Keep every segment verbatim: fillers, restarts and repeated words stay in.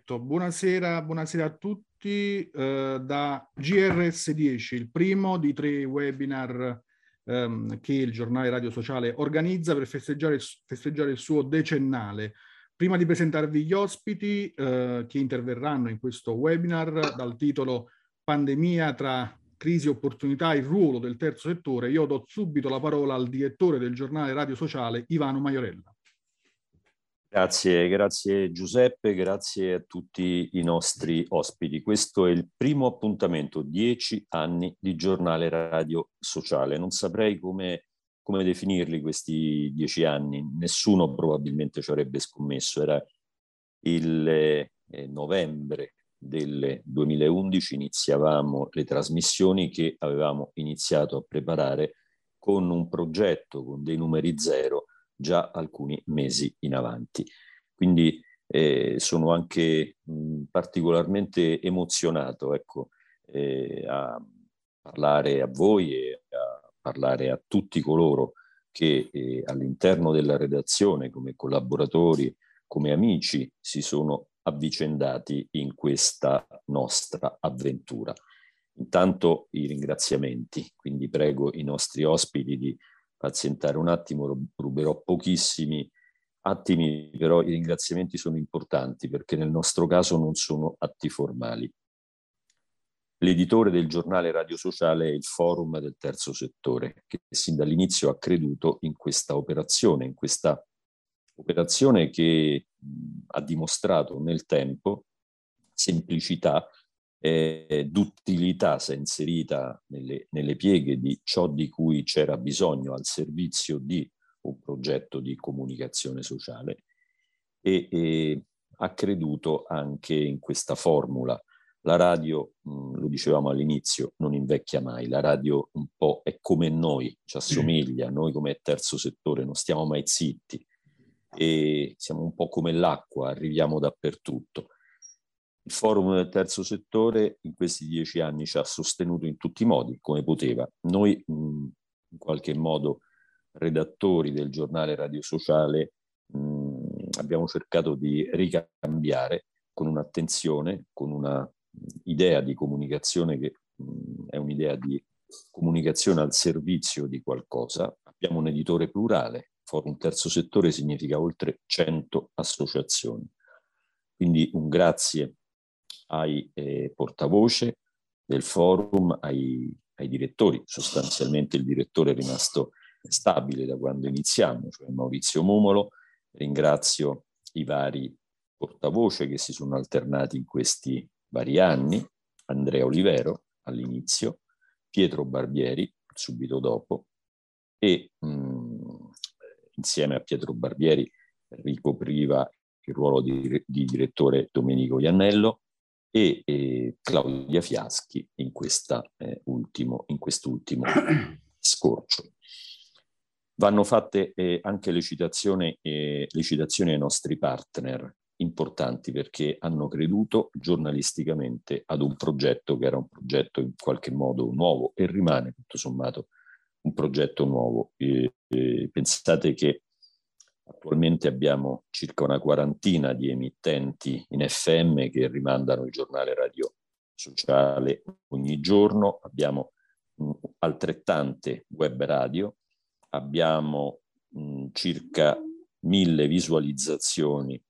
Perfetto, buonasera, buonasera a tutti eh, da G R S dieci, il primo di tre webinar ehm, che il giornale Radio Sociale organizza per festeggiare, festeggiare il suo decennale. Prima di presentarvi gli ospiti eh, che interverranno in questo webinar dal titolo Pandemia tra crisi e opportunità, il ruolo del terzo settore, io do subito la parola al direttore del giornale Radio Sociale, Ivano Maiorella. Grazie, grazie Giuseppe, grazie a tutti i nostri ospiti. Questo è il primo appuntamento, dieci anni di giornale Radio Sociale. Non saprei come, come definirli questi dieci anni, nessuno probabilmente ci avrebbe scommesso. Era il eh, novembre del duemilaundici, iniziavamo le trasmissioni che avevamo iniziato a preparare con un progetto, con dei numeri zero, già alcuni mesi in avanti. Quindi eh, sono anche mh, particolarmente emozionato, ecco, eh, a parlare a voi e a parlare a tutti coloro che eh, all'interno della redazione, come collaboratori, come amici, si sono avvicendati in questa nostra avventura. Intanto i ringraziamenti, quindi prego i nostri ospiti di pazientare un attimo, ruberò pochissimi attimi, però i ringraziamenti sono importanti perché nel nostro caso non sono atti formali. L'editore del giornale Radio Sociale è il Forum del Terzo Settore, che sin dall'inizio ha creduto in questa operazione, in questa operazione che mh, ha dimostrato nel tempo semplicità eh, d'utilità se inserita nelle, nelle pieghe di ciò di cui c'era bisogno al servizio di un progetto di comunicazione sociale e, e ha creduto anche in questa formula. La radio, mh, lo dicevamo all'inizio, non invecchia mai, la radio un po' è come noi, ci assomiglia, noi come terzo settore non stiamo mai zitti e siamo un po' come l'acqua, arriviamo dappertutto. Il Forum del Terzo Settore in questi dieci anni ci ha sostenuto in tutti i modi, come poteva. Noi, mh, in qualche modo, redattori del giornale Radio Sociale, mh, abbiamo cercato di ricambiare con un'attenzione, con una idea di comunicazione che mh, è un'idea di comunicazione al servizio di qualcosa. Abbiamo un editore plurale. Forum Terzo Settore significa oltre cento associazioni. Quindi un grazie ai eh, portavoce del forum, ai, ai direttori. Sostanzialmente il direttore è rimasto stabile da quando iniziamo, cioè Maurizio Momolo. Ringrazio i vari portavoce che si sono alternati in questi vari anni, Andrea Olivero all'inizio, Pietro Barbieri subito dopo e mh, insieme a Pietro Barbieri ricopriva il ruolo di, di direttore Domenico Iannello e, e Claudia Fiaschi in, questa, eh, ultimo, in quest'ultimo scorcio. Vanno fatte eh, anche le citazioni, eh, le citazioni ai nostri partner importanti perché hanno creduto giornalisticamente ad un progetto che era un progetto in qualche modo nuovo e rimane tutto sommato un progetto nuovo. Eh, eh, pensate che attualmente abbiamo circa una quarantina di emittenti in F M che rimandano il giornale Radio Sociale ogni giorno, abbiamo mh, altrettante web radio, abbiamo mh, circa mille visualizzazioni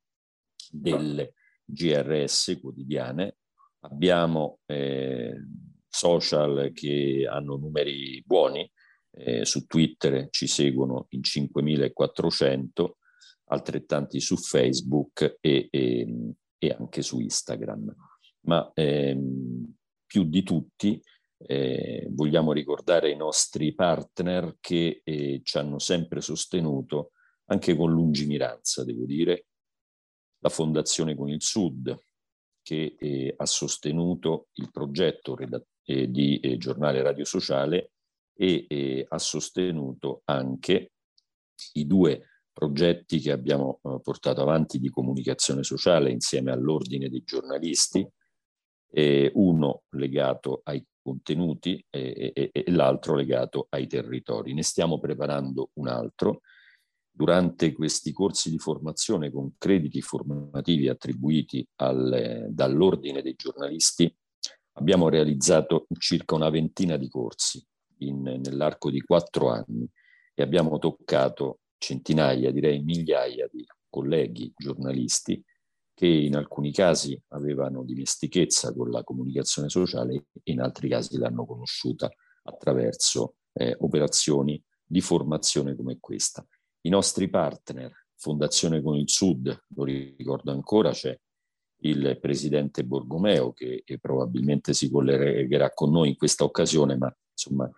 delle G R S quotidiane, abbiamo eh, social che hanno numeri buoni, eh, su Twitter ci seguono in cinquemilaquattrocento, altrettanti su Facebook e, e, e anche su Instagram. Ma ehm, più di tutti eh, vogliamo ricordare i nostri partner che eh, ci hanno sempre sostenuto, anche con lungimiranza, devo dire, la Fondazione Con il Sud, che eh, ha sostenuto il progetto eh, di eh, giornale Radio Sociale e eh, ha sostenuto anche i due progetti che abbiamo eh, portato avanti di comunicazione sociale insieme all'Ordine dei giornalisti, eh, uno legato ai contenuti e, e, e l'altro legato ai territori. Ne stiamo preparando un altro Durante questi corsi di formazione con crediti formativi attribuiti al, dall'Ordine dei giornalisti, abbiamo realizzato circa una ventina di corsi in, nell'arco di quattro anni e abbiamo toccato centinaia, direi migliaia di colleghi giornalisti che in alcuni casi avevano dimestichezza con la comunicazione sociale e in altri casi l'hanno conosciuta attraverso eh, operazioni di formazione come questa. I nostri partner, Fondazione con il Sud, lo ricordo ancora, c'è il presidente Borgomeo che probabilmente si collegherà con noi in questa occasione, ma insomma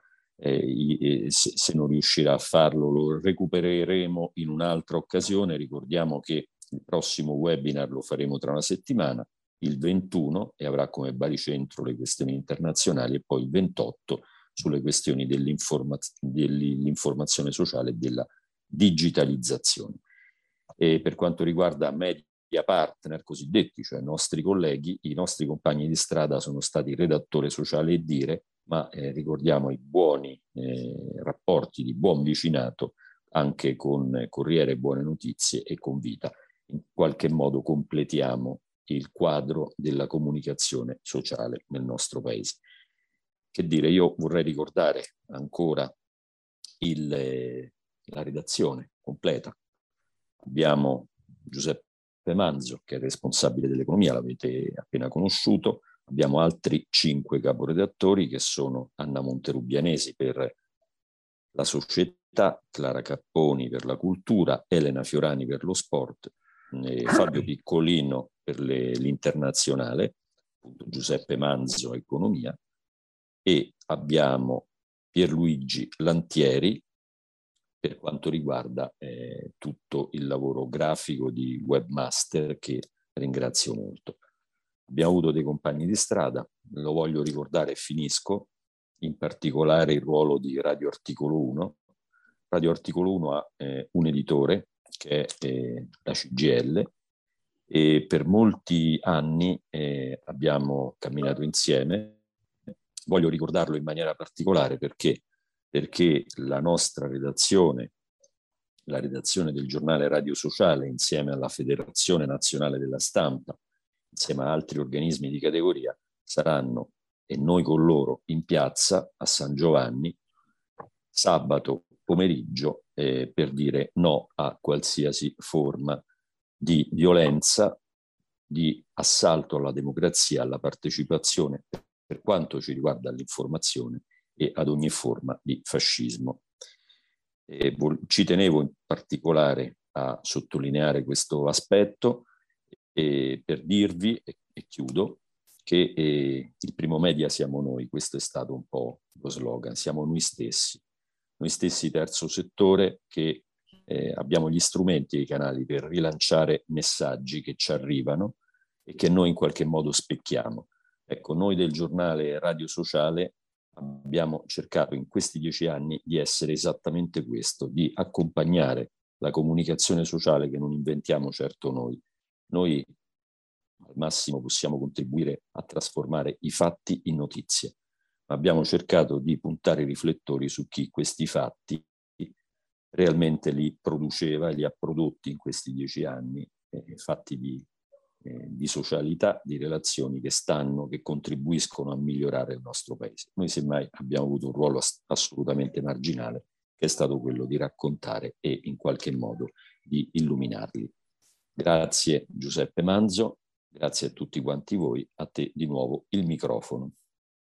eh, se, se non riuscirà a farlo lo recupereremo in un'altra occasione. Ricordiamo che il prossimo webinar lo faremo tra una settimana, il ventuno, e avrà come baricentro le questioni internazionali, e poi il ventotto sulle questioni dell'informaz- dell'informazione sociale e della digitalizzazione. E per quanto riguarda media partner cosiddetti, cioè nostri colleghi, i nostri compagni di strada sono stati Redattore Sociale e Dire, ma eh, ricordiamo i buoni eh, rapporti di buon vicinato anche con Corriere Buone Notizie e con Vita. In qualche modo completiamo il quadro della comunicazione sociale nel nostro paese. Che dire, io vorrei ricordare ancora il, eh, la redazione completa. Abbiamo Giuseppe Manzo, che è responsabile dell'economia, l'avete appena conosciuto. Abbiamo altri cinque caporedattori che sono Anna Monterubianesi per la società, Clara Capponi per la cultura, Elena Fiorani per lo sport, eh, Fabio Piccolino per le, l'internazionale, appunto Giuseppe Manzo economia, e abbiamo Pierluigi Lantieri per quanto riguarda eh, tutto il lavoro grafico di webmaster, che ringrazio molto. Abbiamo avuto dei compagni di strada, lo voglio ricordare e finisco, in particolare il ruolo di Radio Articolo uno. Radio Articolo uno ha eh, un editore che è eh, la C G I L, e per molti anni eh, abbiamo camminato insieme. Voglio ricordarlo in maniera particolare perché, perché la nostra redazione, la redazione del giornale Radio Sociale, insieme alla Federazione Nazionale della Stampa, insieme a altri organismi di categoria, saranno, e noi con loro, in piazza a San Giovanni sabato pomeriggio eh, per dire no a qualsiasi forma di violenza, di assalto alla democrazia, alla partecipazione, per quanto ci riguarda all'informazione, e ad ogni forma di fascismo. E ci tenevo in particolare a sottolineare questo aspetto e per dirvi, e, e chiudo, che eh, il primo media siamo noi. Questo è stato un po' lo slogan, siamo noi stessi, noi stessi terzo settore che eh, abbiamo gli strumenti e i canali per rilanciare messaggi che ci arrivano e che noi in qualche modo specchiamo. Ecco, noi del giornale Radio Sociale abbiamo cercato in questi dieci anni di essere esattamente questo, di accompagnare la comunicazione sociale che non inventiamo certo noi. Noi al massimo possiamo contribuire a trasformare i fatti in notizie. Abbiamo cercato di puntare i riflettori su chi questi fatti realmente li produceva e li ha prodotti in questi dieci anni, eh, fatti di, eh, di socialità, di relazioni che stanno, che contribuiscono a migliorare il nostro paese. Noi semmai abbiamo avuto un ruolo ass- assolutamente marginale, che è stato quello di raccontare e in qualche modo di illuminarli. Grazie Giuseppe Manzo, grazie a tutti quanti voi, a te di nuovo il microfono.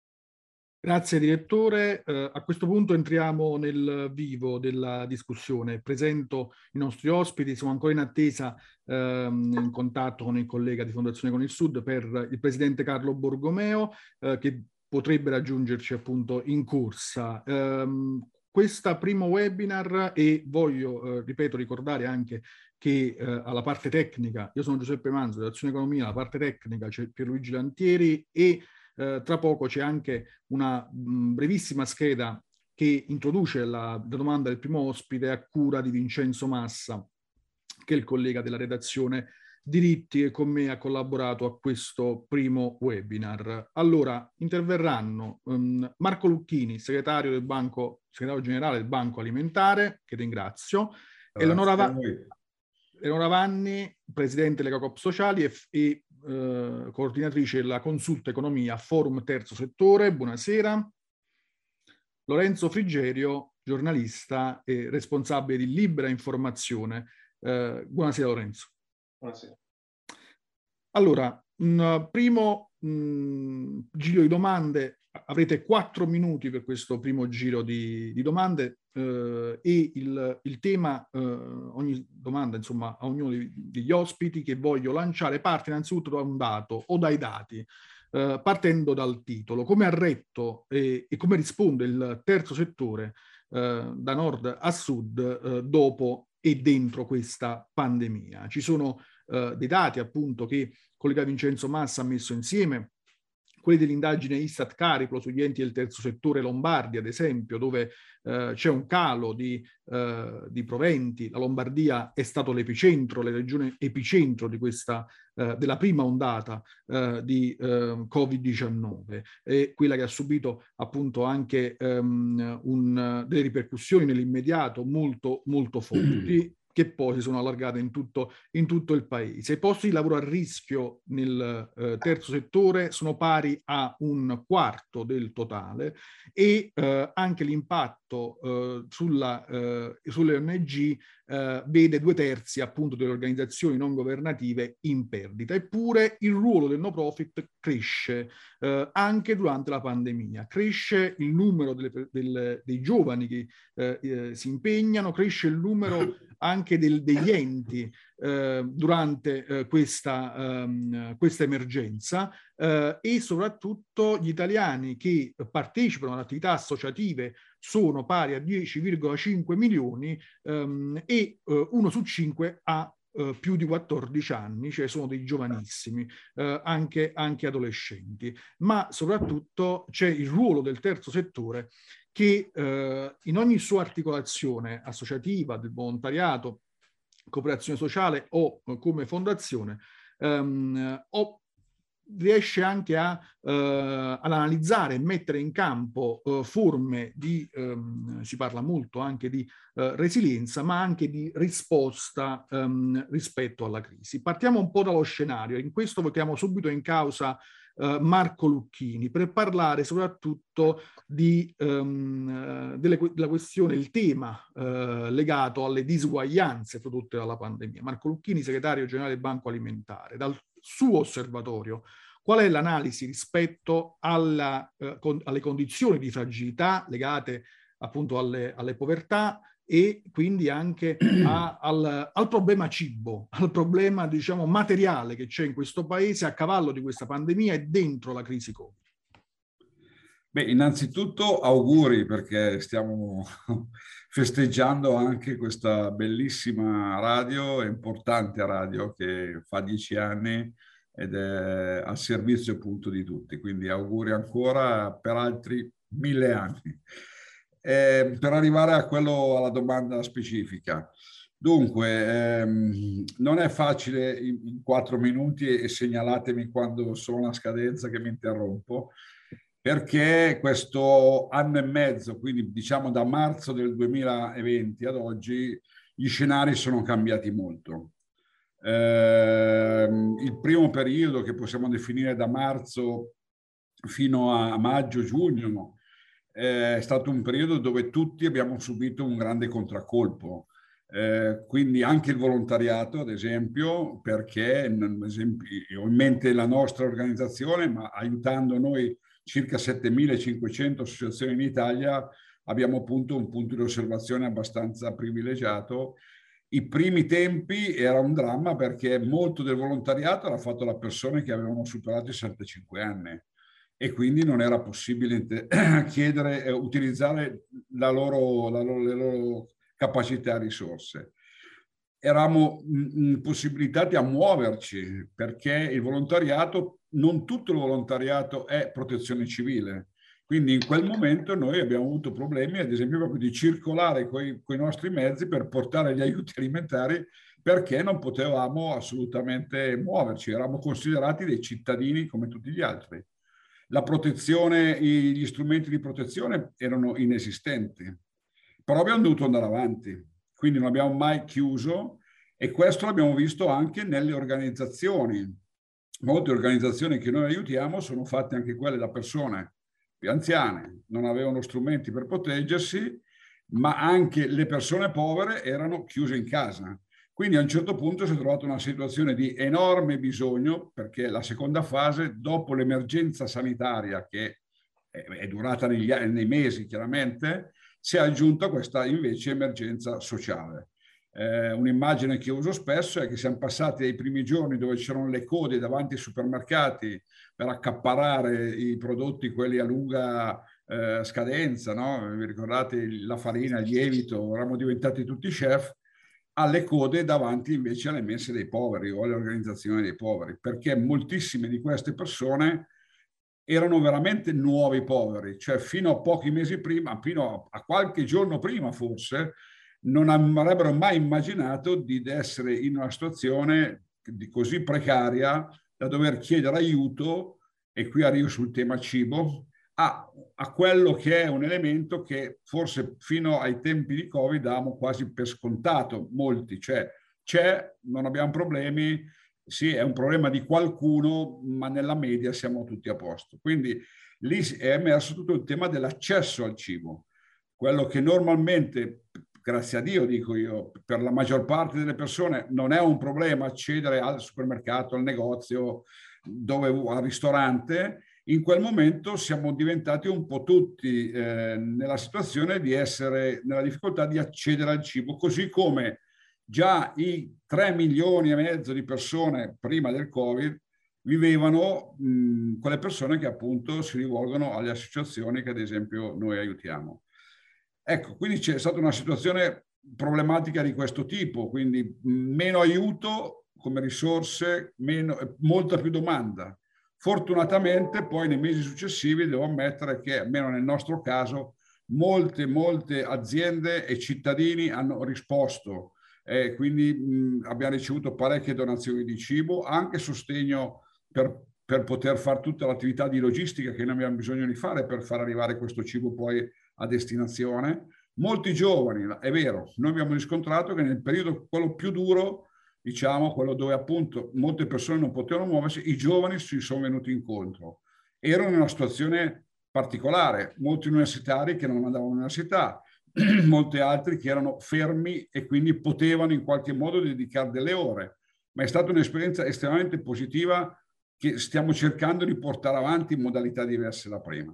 Grazie direttore. Eh, a questo punto entriamo nel vivo della discussione. Presento i nostri ospiti, siamo ancora in attesa, ehm, in contatto con il collega di Fondazione con il Sud, per il presidente Carlo Borgomeo, eh, che potrebbe raggiungerci appunto in corsa. Um, questa primo webinar, e voglio, eh, ripeto, ricordare anche che eh, alla parte tecnica, io sono Giuseppe Manzo, dell'Azione Economia, alla parte tecnica c'è Pierluigi Lantieri, e Eh, tra poco c'è anche una mh, brevissima scheda che introduce la, la domanda del primo ospite a cura di Vincenzo Massa, che è il collega della redazione Diritti e con me ha collaborato a questo primo webinar. Allora, interverranno um, Marco Lucchini, segretario del Banco, segretario generale del Banco Alimentare, che ringrazio, Eleonora, Va- Eleonora Vanni, presidente Lega Coop Sociali e, e eh, coordinatrice della Consulta Economia Forum Terzo Settore. Buonasera. Lorenzo Frigerio, giornalista e responsabile di Libera Informazione. Eh, buonasera Lorenzo. Buonasera. Allora, un primo mh, giro di domande. Avrete quattro minuti per questo primo giro di, di domande eh, e il, il tema, eh, ogni domanda insomma a ognuno degli, degli ospiti che voglio lanciare parte innanzitutto da un dato o dai dati, eh, partendo dal titolo. Come ha retto e, e come risponde il terzo settore eh, da nord a sud eh, dopo e dentro questa pandemia? Ci sono eh, dei dati appunto che il collega Vincenzo Massa ha messo insieme, quelli dell'indagine Istat Cariplo sugli enti del terzo settore Lombardia, ad esempio, dove eh, c'è un calo di, eh, di proventi. La Lombardia è stato l'epicentro, la regione epicentro di questa, eh, della prima ondata eh, di eh, covid diciannove, e quella che ha subito appunto anche um, un, delle ripercussioni nell'immediato molto, molto forti, che poi si sono allargate in tutto, in tutto il paese. I posti di lavoro a rischio nel eh, terzo settore sono pari a un quarto del totale e eh, anche l'impatto eh, sulla, eh, sulle O N G eh, vede due terzi appunto delle organizzazioni non governative in perdita. Eppure il ruolo del no profit cresce eh, anche durante la pandemia. Cresce il numero delle, del, dei giovani che eh, eh, si impegnano, cresce il numero anche del, degli enti eh, durante eh, questa, um, questa emergenza eh, e soprattutto gli italiani che partecipano ad attività associative sono pari a dieci virgola cinque milioni um, e uh, uno su cinque ha uh, più di quattordici anni, cioè sono dei giovanissimi, uh, anche, anche adolescenti. Ma soprattutto c'è il ruolo del terzo settore che eh, in ogni sua articolazione associativa, del volontariato, cooperazione sociale o eh, come fondazione, ehm, o riesce anche a, eh, ad analizzare e mettere in campo eh, forme di, ehm, si parla molto anche di eh, resilienza, ma anche di risposta ehm, rispetto alla crisi. Partiamo un po' dallo scenario. In questo mettiamo subito in causa Uh, Marco Lucchini per parlare soprattutto di, um, delle, della questione, il tema uh, legato alle disuguaglianze prodotte dalla pandemia. Marco Lucchini, segretario generale del Banco Alimentare, dal suo osservatorio, qual è l'analisi rispetto alla, uh, con, alle condizioni di fragilità legate appunto alle, alle povertà e quindi anche a, al, al problema cibo, al problema diciamo materiale che c'è in questo paese a cavallo di questa pandemia e dentro la crisi Covid? Beh, innanzitutto auguri, perché stiamo festeggiando anche questa bellissima radio, importante radio che fa dieci anni ed è al servizio appunto di tutti, quindi auguri ancora per altri mille anni. Eh, per arrivare a quello, alla domanda specifica. Dunque, ehm, non è facile in, in quattro minuti, e segnalatemi quando sono a scadenza che mi interrompo, perché questo anno e mezzo, quindi diciamo da marzo del duemilaventi ad oggi, gli scenari sono cambiati molto. Eh, il primo periodo, che possiamo definire da marzo fino a maggio-giugno, è stato un periodo dove tutti abbiamo subito un grande contraccolpo. Eh, quindi anche il volontariato, ad esempio, perché ad esempio, ho in mente la nostra organizzazione, ma aiutando noi circa settemilacinquecento associazioni in Italia, abbiamo appunto un punto di osservazione abbastanza privilegiato. I primi tempi era un dramma perché molto del volontariato era fatto da persone che avevano superato i sessantacinque anni e quindi non era possibile chiedere e utilizzare la loro, la loro, le loro capacità e risorse. Eravamo impossibilitati a muoverci perché il volontariato, non tutto il volontariato è protezione civile. Quindi in quel momento noi abbiamo avuto problemi, ad esempio, proprio di circolare con i nostri mezzi per portare gli aiuti alimentari, perché non potevamo assolutamente muoverci, eravamo considerati dei cittadini come tutti gli altri. La protezione, gli strumenti di protezione erano inesistenti, però abbiamo dovuto andare avanti. quindi non abbiamo mai chiuso, e questo l'abbiamo visto anche nelle organizzazioni. Molte organizzazioni che noi aiutiamo sono fatte anche quelle da persone più anziane, non avevano strumenti per proteggersi, ma anche le persone povere erano chiuse in casa. Quindi a un certo punto si è trovata una situazione di enorme bisogno, perché la seconda fase, dopo l'emergenza sanitaria, che è durata negli, nei mesi chiaramente, si è aggiunta questa invece emergenza sociale. Eh, un'immagine che uso spesso è che siamo passati ai primi giorni dove c'erano le code davanti ai supermercati per accaparrare i prodotti, quelli a lunga eh, scadenza, no? Vi ricordate la farina, il lievito, eravamo diventati tutti chef, alle code davanti invece alle mense dei poveri o alle organizzazioni dei poveri, perché moltissime di queste persone erano veramente nuovi poveri, cioè fino a pochi mesi prima, fino a qualche giorno prima forse, non avrebbero mai immaginato di essere in una situazione di così precaria da dover chiedere aiuto, e qui arrivo sul tema cibo, a, a quello che è un elemento che forse fino ai tempi di Covid davamo quasi per scontato molti, cioè c'è, non abbiamo problemi, sì, è un problema di qualcuno, ma nella media siamo tutti a posto. Quindi lì è emerso tutto il tema dell'accesso al cibo, quello che normalmente, grazie a Dio dico io, per la maggior parte delle persone non è un problema accedere al supermercato, al negozio, dove, al ristorante. In quel momento siamo diventati un po' tutti eh, nella situazione di essere nella difficoltà di accedere al cibo, così come già i tre milioni e mezzo di persone prima del Covid vivevano mh, quelle persone che appunto si rivolgono alle associazioni che ad esempio noi aiutiamo. Ecco, quindi c'è stata una situazione problematica di questo tipo, quindi meno aiuto come risorse, meno, molta più domanda. Fortunatamente poi nei mesi successivi devo ammettere che, almeno nel nostro caso, molte, molte aziende e cittadini hanno risposto. Eh, quindi mh, abbiamo ricevuto parecchie donazioni di cibo, anche sostegno per, per poter fare tutta l'attività di logistica che noi abbiamo bisogno di fare per far arrivare questo cibo poi a destinazione. Molti giovani, è vero, noi abbiamo riscontrato che nel periodo quello più duro, diciamo quello dove appunto molte persone non potevano muoversi, i giovani si sono venuti incontro. Erano in una situazione particolare, molti universitari che non andavano all'università, molti altri che erano fermi e quindi potevano in qualche modo dedicare delle ore. Ma è stata un'esperienza estremamente positiva che stiamo cercando di portare avanti in modalità diverse da prima.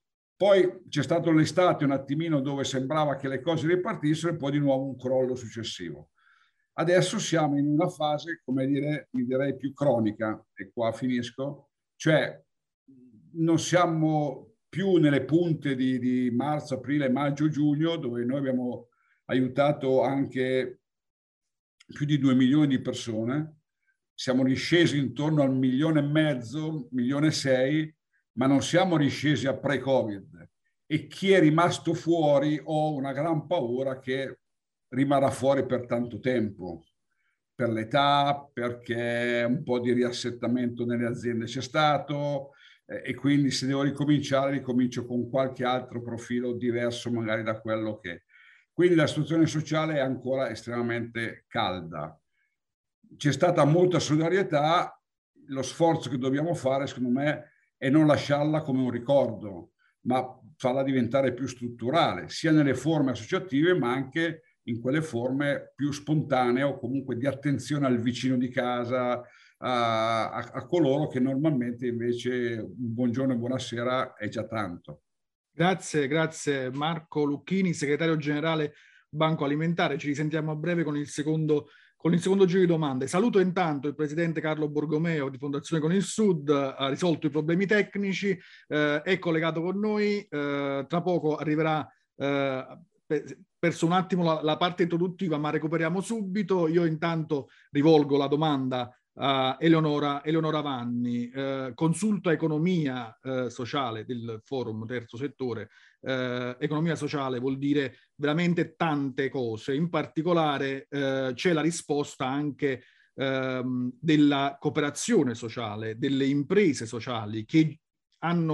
Poi c'è stato l'estate un attimino dove sembrava che le cose ripartissero e poi di nuovo un crollo successivo. Adesso siamo in una fase, come dire, mi direi più cronica, e qua finisco, cioè non siamo più nelle punte di, di marzo, aprile, maggio, giugno, dove noi abbiamo aiutato anche più di due milioni di persone, siamo riscesi intorno al milione e mezzo, milione e sei, ma non siamo riscesi a pre-Covid, e chi è rimasto fuori ho una gran paura che rimarrà fuori per tanto tempo, per l'età, perché un po' di riassettamento nelle aziende c'è stato, eh, e quindi se devo ricominciare ricomincio con qualche altro profilo diverso magari da quello che... Quindi la situazione sociale è ancora estremamente calda. C'è stata molta solidarietà, lo sforzo che dobbiamo fare secondo me è non lasciarla come un ricordo, ma farla diventare più strutturale, sia nelle forme associative ma anche in quelle forme più spontanee o comunque di attenzione al vicino di casa, a, a, a coloro che normalmente invece un buongiorno e buonasera è già tanto. Grazie, grazie Marco Lucchini, segretario generale Banco Alimentare. Ci risentiamo a breve con il secondo Con il secondo giro di domande. Saluto intanto il presidente Carlo Borgomeo di Fondazione Con il Sud, ha risolto i problemi tecnici, eh, è collegato con noi, eh, tra poco arriverà, eh, perso un attimo la, la parte introduttiva, ma recuperiamo subito. Io intanto rivolgo la domanda a Eleonora, Eleonora Vanni, eh, consulta economia eh, sociale del forum terzo settore. Eh, economia sociale vuol dire veramente tante cose, in particolare eh, c'è la risposta anche ehm, della cooperazione sociale, delle imprese sociali che hanno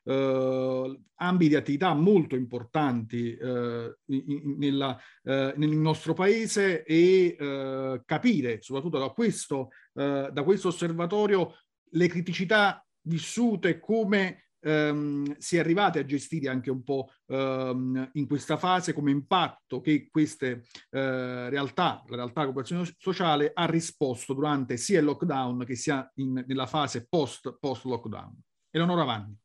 eh, ambiti di attività molto importanti eh, in, nella, eh, nel nostro paese e eh, capire, soprattutto da questo, eh, da questo osservatorio, le criticità vissute, come ehm, si è arrivati a gestire anche un po' ehm, in questa fase, come impatto che queste eh, realtà, la realtà della cooperazione sociale, ha risposto durante sia il lockdown che sia in, nella fase post, post lockdown. Eleonora Vanni.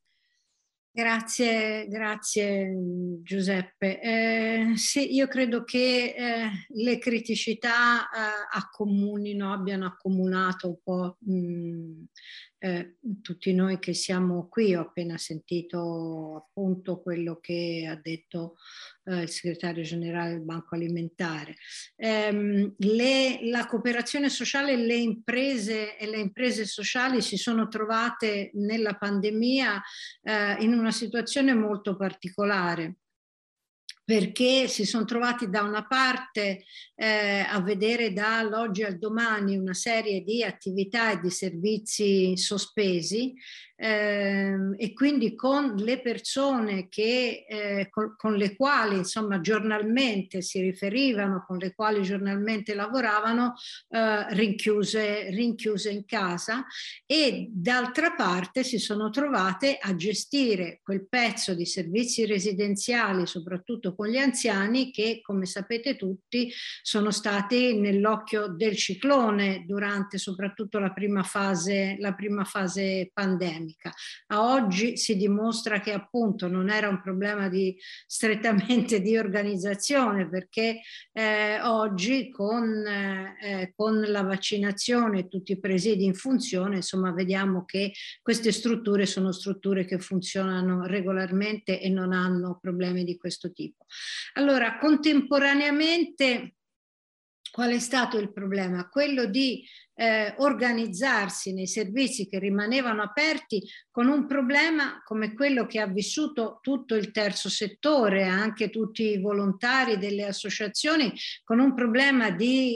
Grazie, grazie Giuseppe. Eh, sì, io credo che eh, le criticità eh, accomunino, abbiano accomunato un po' mh, eh, tutti noi che siamo qui. Ho appena sentito appunto quello che ha detto eh, il segretario generale del Banco Alimentare. Eh, le, la cooperazione sociale, le imprese e le imprese sociali si sono trovate nella pandemia eh, in una situazione molto particolare, perché si sono trovati da una parte eh, a vedere dall'oggi al domani una serie di attività e di servizi sospesi, eh, e quindi con le persone che, eh, con, con le quali insomma giornalmente si riferivano, con le quali giornalmente lavoravano, eh, rinchiuse, rinchiuse in casa, e d'altra parte si sono trovate a gestire quel pezzo di servizi residenziali, soprattutto con gli anziani, che come sapete tutti sono stati nell'occhio del ciclone durante soprattutto la prima fase, la prima fase pandemica. A oggi si dimostra che appunto non era un problema di strettamente di organizzazione, perché eh, oggi con, eh, con la vaccinazione e tutti i presidi in funzione, insomma vediamo che queste strutture sono strutture che funzionano regolarmente e non hanno problemi di questo tipo. Allora, contemporaneamente, qual è stato il problema? Quello di eh, organizzarsi nei servizi che rimanevano aperti con un problema come quello che ha vissuto tutto il terzo settore, anche tutti i volontari delle associazioni, con un problema di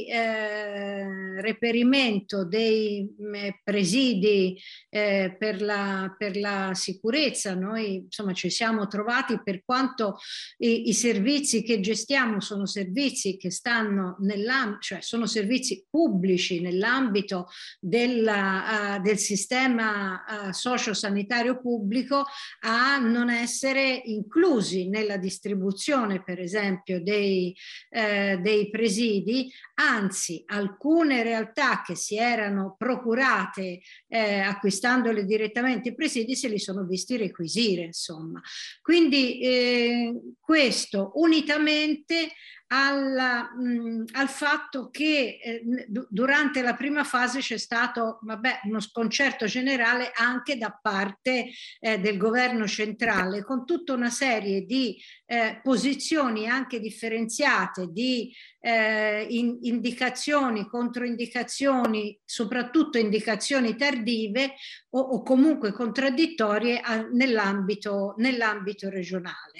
eh, reperimento dei eh, presidi eh, per, la, per la sicurezza. Noi insomma ci siamo trovati, per quanto i, i servizi che gestiamo sono servizi che stanno nell'ambito, cioè sono servizi pubblici nell'ambito della, uh, del sistema uh, sociosanitario pubblico, a non essere inclusi nella distribuzione, per esempio, dei, eh, dei presidi. Anzi, alcune realtà che si erano procurate eh, acquistandole direttamente i presidi se li sono visti requisire, insomma. Quindi eh, questo unitamente Alla, mh, al fatto che eh, durante la prima fase c'è stato vabbè, uno sconcerto generale anche da parte eh, del governo centrale, con tutta una serie di eh, posizioni anche differenziate, di eh, in, indicazioni, controindicazioni, soprattutto indicazioni tardive o, o comunque contraddittorie nell'ambito, nell'ambito regionale.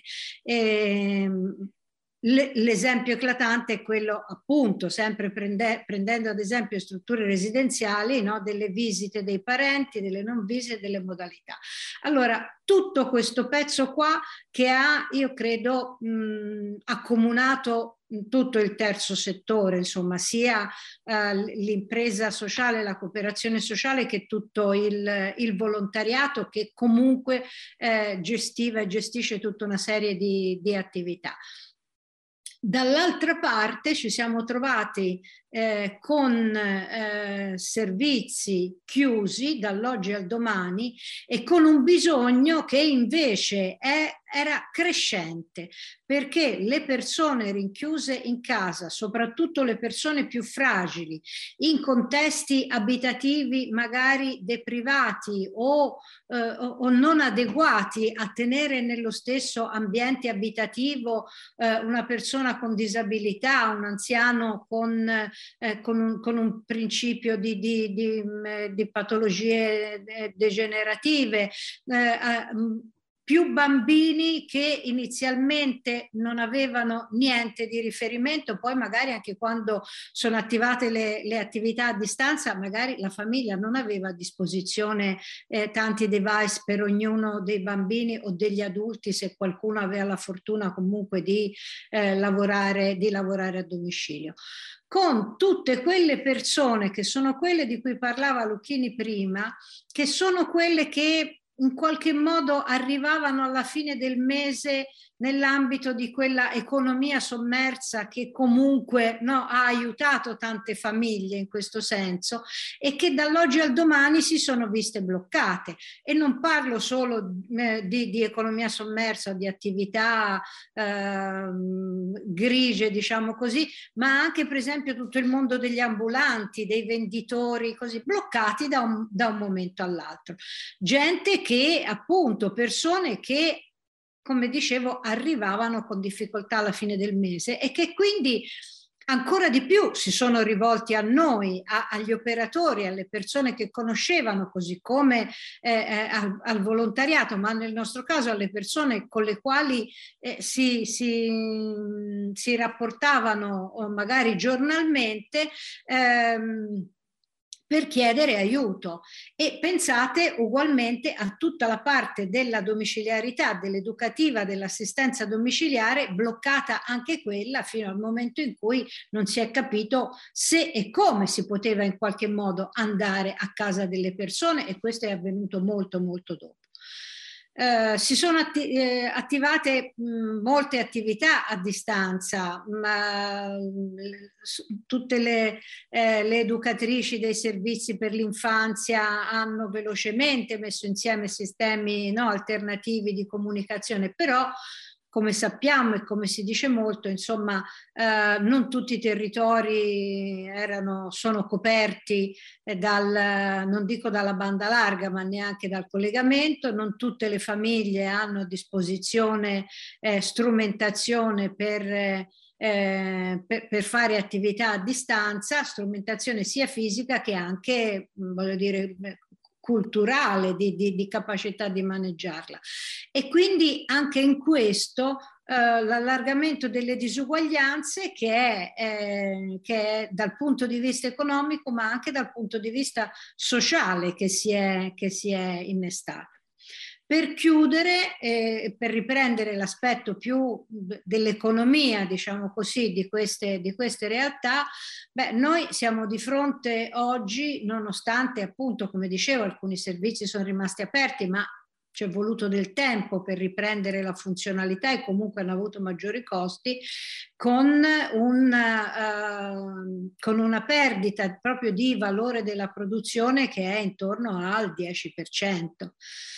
E, l'esempio eclatante è quello, appunto, sempre prende, prendendo ad esempio strutture residenziali, no, delle visite dei parenti, delle non visite, delle modalità. Allora, tutto questo pezzo qua che ha, io credo, mh, accomunato tutto il terzo settore, insomma, sia eh, l'impresa sociale, la cooperazione sociale, che tutto il, il volontariato, che comunque eh, gestiva e gestisce tutta una serie di, di attività. Dall'altra parte ci siamo trovati eh, con eh, servizi chiusi dall'oggi al domani e con un bisogno che invece è, era crescente, perché le persone rinchiuse in casa, soprattutto le persone più fragili, in contesti abitativi magari deprivati o, eh, o non adeguati a tenere nello stesso ambiente abitativo eh, una persona con disabilità, un anziano con, eh, con, un, con un principio di, di, di, di patologie degenerative, eh, più bambini che inizialmente non avevano niente di riferimento, poi magari anche quando sono attivate le, le attività a distanza, magari la famiglia non aveva a disposizione eh, tanti device per ognuno dei bambini o degli adulti, se qualcuno aveva la fortuna comunque di, eh, lavorare, di lavorare a domicilio. Con tutte quelle persone che sono quelle di cui parlava Lucchini prima, che sono quelle che in qualche modo arrivavano alla fine del mese nell'ambito di quella economia sommersa che comunque, no, ha aiutato tante famiglie in questo senso, e che dall'oggi al domani si sono viste bloccate. E non parlo solo eh, di, di economia sommersa, di attività eh, grigie, diciamo così, ma anche per esempio tutto il mondo degli ambulanti, dei venditori, così, bloccati da un, da un momento all'altro. Gente che appunto, persone che, come dicevo, arrivavano con difficoltà alla fine del mese e che quindi ancora di più si sono rivolti a noi, a, agli operatori, alle persone che conoscevano, così come eh, eh, al, al volontariato, ma nel nostro caso alle persone con le quali eh, si, si, si rapportavano magari giornalmente, ehm, per chiedere aiuto. E pensate ugualmente a tutta la parte della domiciliarità, dell'educativa, dell'assistenza domiciliare, bloccata anche quella fino al momento in cui non si è capito se e come si poteva in qualche modo andare a casa delle persone, e questo è avvenuto molto molto dopo. Uh, si sono atti eh, attivate mh, molte attività a distanza, ma mh, tutte le, eh, le educatrici dei servizi per l'infanzia hanno velocemente messo insieme sistemi, no, alternativi di comunicazione, però come sappiamo e come si dice molto, insomma, eh, non tutti i territori erano, sono coperti eh, dal, non dico dalla banda larga, ma neanche dal collegamento, non tutte le famiglie hanno a disposizione eh, strumentazione per, eh, per, per fare attività a distanza, strumentazione sia fisica che anche, voglio dire, culturale, di, di, di capacità di maneggiarla. E quindi anche in questo eh, l'allargamento delle disuguaglianze che è, eh, che è dal punto di vista economico ma anche dal punto di vista sociale che si è, che si è innestato. Per chiudere, eh, per riprendere l'aspetto più dell'economia, diciamo così, di queste, di queste realtà, beh, noi siamo di fronte oggi, nonostante appunto, come dicevo, alcuni servizi sono rimasti aperti, ma ci è voluto del tempo per riprendere la funzionalità e comunque hanno avuto maggiori costi, con, un, uh, con una perdita proprio di valore della produzione che è intorno al dieci per cento.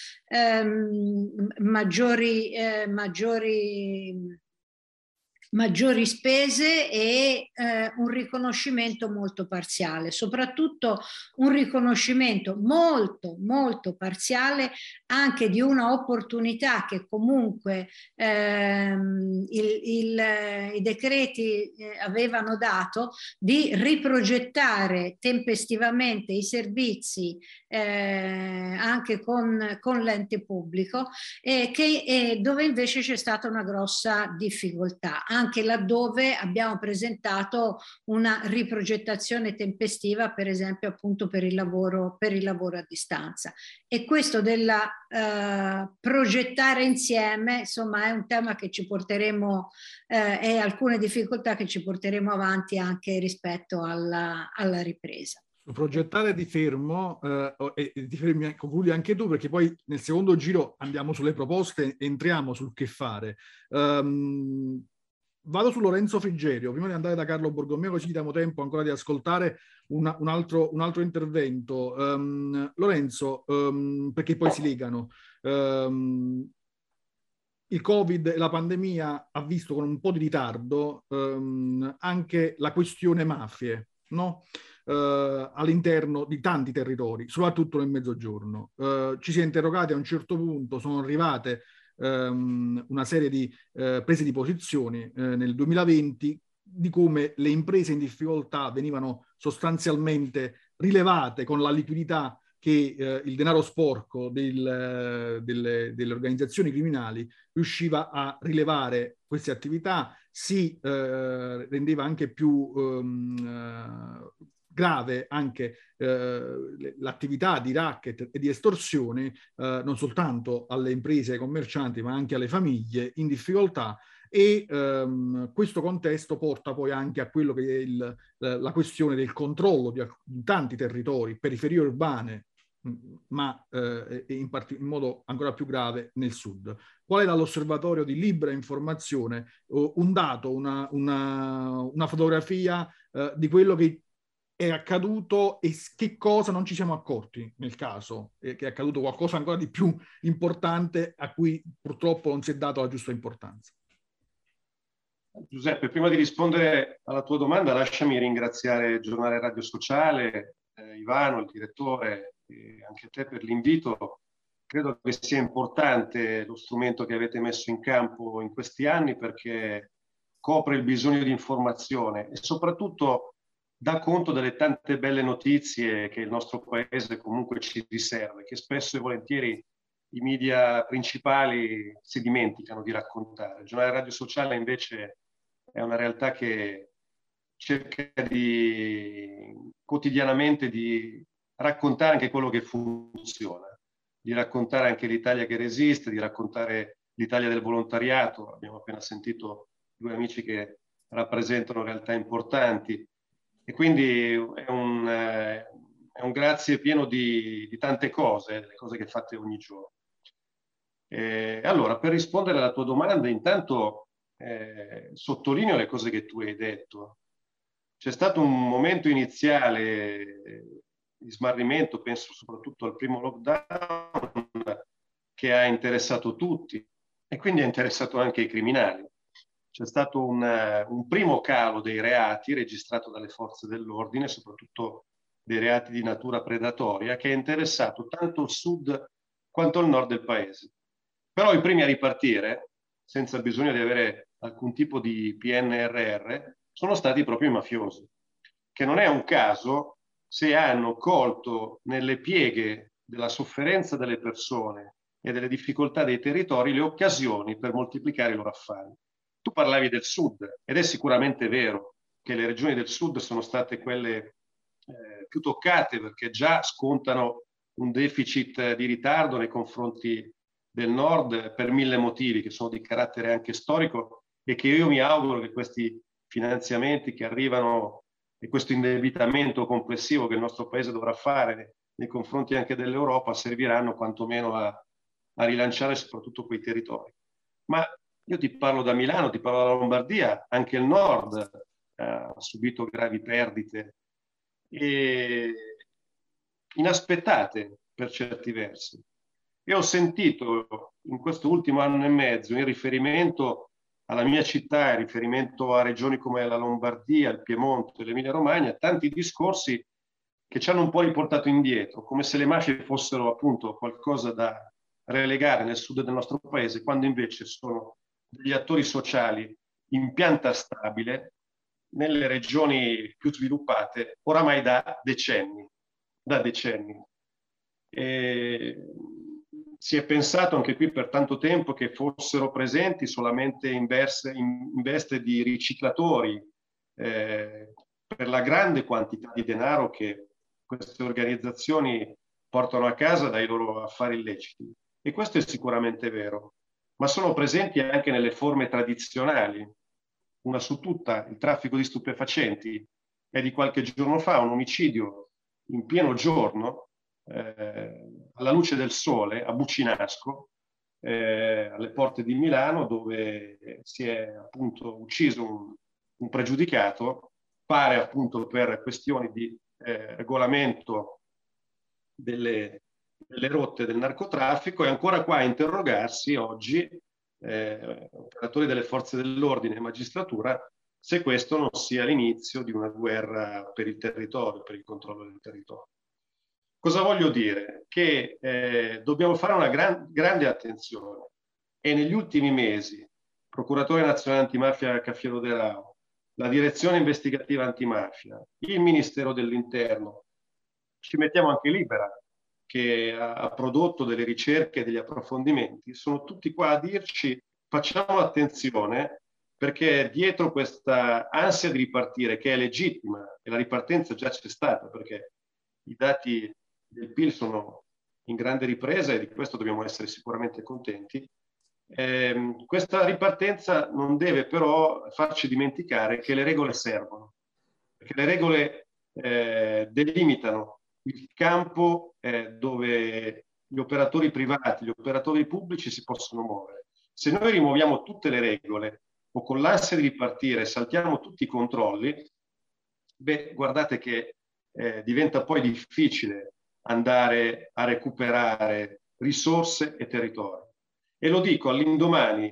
Um, maggiori, eh, maggiori, maggiori spese e eh, un riconoscimento molto parziale, soprattutto un riconoscimento molto molto parziale anche di una opportunità che comunque ehm, il, il, i decreti eh, avevano dato di riprogettare tempestivamente i servizi eh, anche con, con l'ente pubblico, eh, che, eh, dove invece c'è stata una grossa difficoltà, anche laddove abbiamo presentato una riprogettazione tempestiva, per esempio appunto per il lavoro, per il lavoro a distanza. E questo della Uh, progettare insieme, insomma, è un tema che ci porteremo uh, e alcune difficoltà che ci porteremo avanti anche rispetto alla, alla ripresa. Su progettare di fermo, uh, e ti fermi, concludi anche tu, perché poi nel secondo giro andiamo sulle proposte, entriamo sul che fare. Um, Vado su Lorenzo Frigerio, prima di andare da Carlo Borgomeo, così diamo tempo ancora di ascoltare una, un, altro, un altro intervento. Um, Lorenzo, um, perché poi si legano. Um, il Covid e la pandemia ha visto con un po' di ritardo um, anche la questione mafie, no? Uh, all'interno di tanti territori, soprattutto nel Mezzogiorno. Uh, ci si è interrogati a un certo punto, sono arrivate una serie di eh, prese di posizioni eh, nel duemilaventi di come le imprese in difficoltà venivano sostanzialmente rilevate con la liquidità che eh, il denaro sporco del, delle, delle organizzazioni criminali riusciva a rilevare queste attività, si eh, rendeva anche più um, grave anche eh, l'attività di racket e di estorsione eh, non soltanto alle imprese e ai commercianti ma anche alle famiglie in difficoltà, e ehm, questo contesto porta poi anche a quello che è il, la questione del controllo di, di tanti territori, periferie urbane, ma eh, in, part- in modo ancora più grave nel sud. Qual era l'osservatorio di libera informazione? Un dato, una, una, una fotografia eh, di quello che è accaduto e che cosa non ci siamo accorti nel caso, e che è accaduto qualcosa ancora di più importante a cui purtroppo non si è dato la giusta importanza. Giuseppe, prima di rispondere alla tua domanda, lasciami ringraziare il Giornale Radio Sociale, eh, Ivano, il direttore, e anche te per l'invito. Credo che sia importante lo strumento che avete messo in campo in questi anni, perché copre il bisogno di informazione e soprattutto dà conto delle tante belle notizie che il nostro paese comunque ci riserva, che spesso e volentieri i media principali si dimenticano di raccontare. Il Giornale Radio Sociale invece è una realtà che cerca di quotidianamente di raccontare anche quello che funziona, di raccontare anche l'Italia che resiste, di raccontare l'Italia del volontariato. Abbiamo appena sentito due amici che rappresentano realtà importanti, e quindi è un, eh, è un grazie pieno di, di tante cose, delle cose che fate ogni giorno. Eh, allora, per rispondere alla tua domanda, intanto eh, sottolineo le cose che tu hai detto. C'è stato un momento iniziale di smarrimento, penso soprattutto al primo lockdown, che ha interessato tutti e quindi ha interessato anche i criminali. C'è stato un, un primo calo dei reati registrato dalle forze dell'ordine, soprattutto dei reati di natura predatoria, che ha interessato tanto il sud quanto il nord del paese. Però i primi a ripartire, senza bisogno di avere alcun tipo di P N R R, sono stati proprio i mafiosi, che non è un caso se hanno colto nelle pieghe della sofferenza delle persone e delle difficoltà dei territori le occasioni per moltiplicare i loro affari. Tu parlavi del sud, ed è sicuramente vero che le regioni del sud sono state quelle eh, più toccate, perché già scontano un deficit di ritardo nei confronti del nord per mille motivi che sono di carattere anche storico, e che io mi auguro che questi finanziamenti che arrivano e questo indebitamento complessivo che il nostro paese dovrà fare nei confronti anche dell'Europa serviranno quantomeno a, a rilanciare soprattutto quei territori. Ma io ti parlo da Milano, ti parlo dalla Lombardia, anche il nord eh, ha subito gravi perdite e inaspettate per certi versi. E ho sentito in questo ultimo anno e mezzo, in riferimento alla mia città, in riferimento a regioni come la Lombardia, il Piemonte, l'Emilia Romagna, tanti discorsi che ci hanno un po' riportato indietro, come se le mafie fossero appunto qualcosa da relegare nel sud del nostro paese, quando invece sono degli attori sociali in pianta stabile nelle regioni più sviluppate oramai da decenni. Da decenni. E si è pensato anche qui per tanto tempo che fossero presenti solamente in, verse, in, in veste di riciclatori eh, per la grande quantità di denaro che queste organizzazioni portano a casa dai loro affari illeciti. E questo è sicuramente vero, ma sono presenti anche nelle forme tradizionali. Una su tutta, il traffico di stupefacenti. È di qualche giorno fa un omicidio in pieno giorno, eh, alla luce del sole, a Bucinasco, eh, alle porte di Milano, dove si è appunto ucciso un, un pregiudicato, pare appunto per questioni di eh, regolamento delle, delle rotte del narcotraffico. È ancora qua a interrogarsi oggi, eh, operatori delle forze dell'ordine e magistratura, se questo non sia l'inizio di una guerra per il territorio, per il controllo del territorio. Cosa voglio dire? Che eh, dobbiamo fare una gran, grande attenzione, e negli ultimi mesi Procuratore Nazionale Antimafia Cafiero De Rao, la Direzione Investigativa Antimafia, il Ministero dell'Interno, ci mettiamo anche libera che ha, ha prodotto delle ricerche e degli approfondimenti, sono tutti qua a dirci facciamo attenzione, perché dietro questa ansia di ripartire, che è legittima, e la ripartenza già c'è stata, perché i dati del P I L sono in grande ripresa e di questo dobbiamo essere sicuramente contenti, eh, questa ripartenza non deve però farci dimenticare che le regole servono, perché le regole eh, delimitano il campo eh, dove gli operatori privati, gli operatori pubblici si possono muovere. Se noi rimuoviamo tutte le regole o con l'ansia di ripartire saltiamo tutti i controlli, beh, guardate che eh, diventa poi difficile andare a recuperare risorse e territorio. E lo dico all'indomani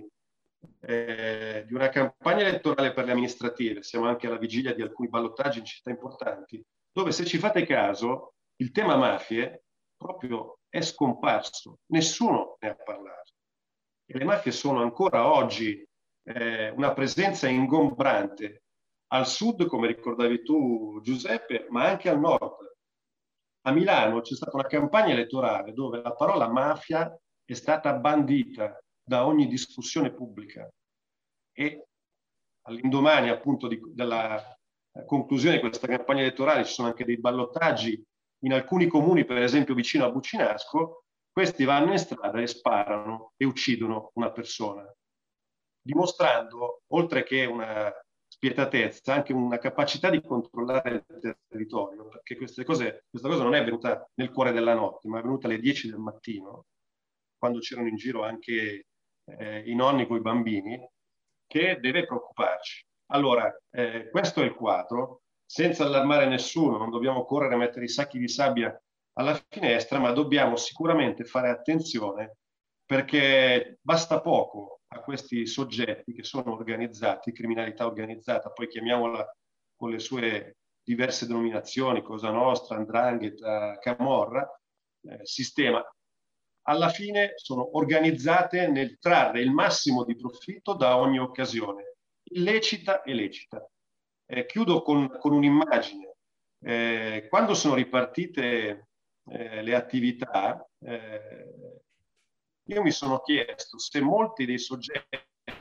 eh, di una campagna elettorale per le amministrative, siamo anche alla vigilia di alcuni ballottaggi in città importanti, dove, se ci fate caso, il tema mafie proprio è scomparso, nessuno ne ha parlato. E le mafie sono ancora oggi eh, una presenza ingombrante al sud, come ricordavi tu Giuseppe, ma anche al nord. A Milano c'è stata una campagna elettorale dove la parola mafia è stata bandita da ogni discussione pubblica, e all'indomani appunto di, della conclusione di questa campagna elettorale ci sono anche dei ballottaggi in alcuni comuni, per esempio vicino a Bucinasco. Questi vanno in strada e sparano e uccidono una persona, dimostrando, oltre che una spietatezza, anche una capacità di controllare il territorio, perché queste cose, questa cosa non è avvenuta nel cuore della notte, ma è avvenuta alle dieci del mattino, quando c'erano in giro anche eh, i nonni con i bambini, che deve preoccuparci. Allora, eh, questo è il quadro, senza allarmare nessuno, non dobbiamo correre a mettere i sacchi di sabbia alla finestra, ma dobbiamo sicuramente fare attenzione, perché basta poco a questi soggetti che sono organizzati, criminalità organizzata, poi chiamiamola con le sue diverse denominazioni, Cosa Nostra, 'ndrangheta, Camorra, eh, sistema, alla fine sono organizzate nel trarre il massimo di profitto da ogni occasione, illecita e lecita. Eh, chiudo con, con un'immagine. Eh, quando sono ripartite eh, le attività, eh, io mi sono chiesto se molti dei soggetti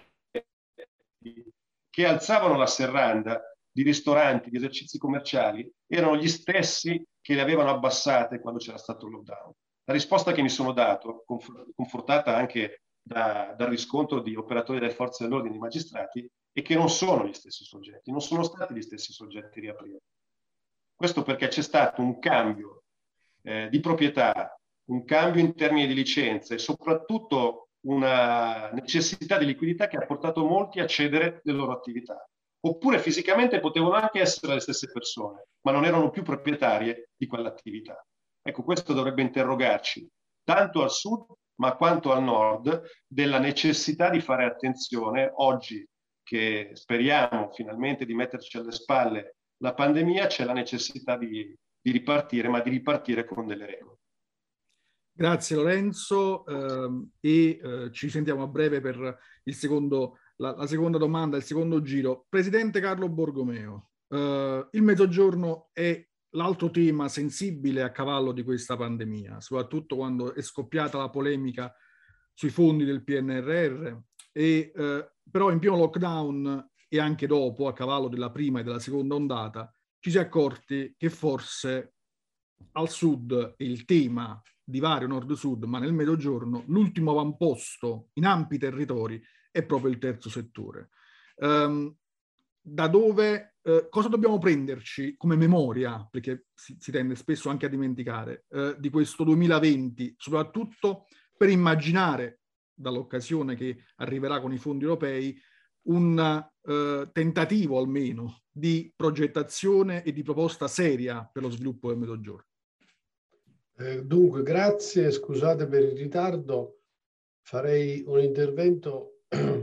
che alzavano la serranda di ristoranti, di esercizi commerciali, erano gli stessi che le avevano abbassate quando c'era stato il lockdown. La risposta che mi sono dato, confortata anche da, dal riscontro di operatori delle forze dell'ordine e di magistrati, è che non sono gli stessi soggetti, non sono stati gli stessi soggetti a riaprire. Questo perché c'è stato un cambio eh, di proprietà, un cambio in termini di licenze e soprattutto una necessità di liquidità che ha portato molti a cedere le loro attività. Oppure fisicamente potevano anche essere le stesse persone, ma non erano più proprietarie di quell'attività. Ecco, questo dovrebbe interrogarci tanto al sud ma quanto al nord della necessità di fare attenzione oggi che speriamo finalmente di metterci alle spalle la pandemia, c'è la necessità di, di ripartire, ma di ripartire con delle regole. Grazie Lorenzo ehm, e eh, ci sentiamo a breve per il secondo, la, la seconda domanda, il secondo giro. Presidente Carlo Borgomeo, eh, il Mezzogiorno è l'altro tema sensibile a cavallo di questa pandemia, soprattutto quando è scoppiata la polemica sui fondi del P N R R, e, eh, però in pieno lockdown e anche dopo, a cavallo della prima e della seconda ondata, ci si è accorti che forse al sud il tema divario nord-sud, ma nel Mezzogiorno l'ultimo avamposto in ampi territori è proprio il terzo settore. Um, da dove, eh, cosa dobbiamo prenderci come memoria, perché si, si tende spesso anche a dimenticare, eh, di questo duemilaventi, soprattutto per immaginare, dall'occasione che arriverà con i fondi europei, un eh, tentativo almeno di progettazione e di proposta seria per lo sviluppo del Mezzogiorno. Eh, dunque, grazie, scusate per il ritardo, farei un intervento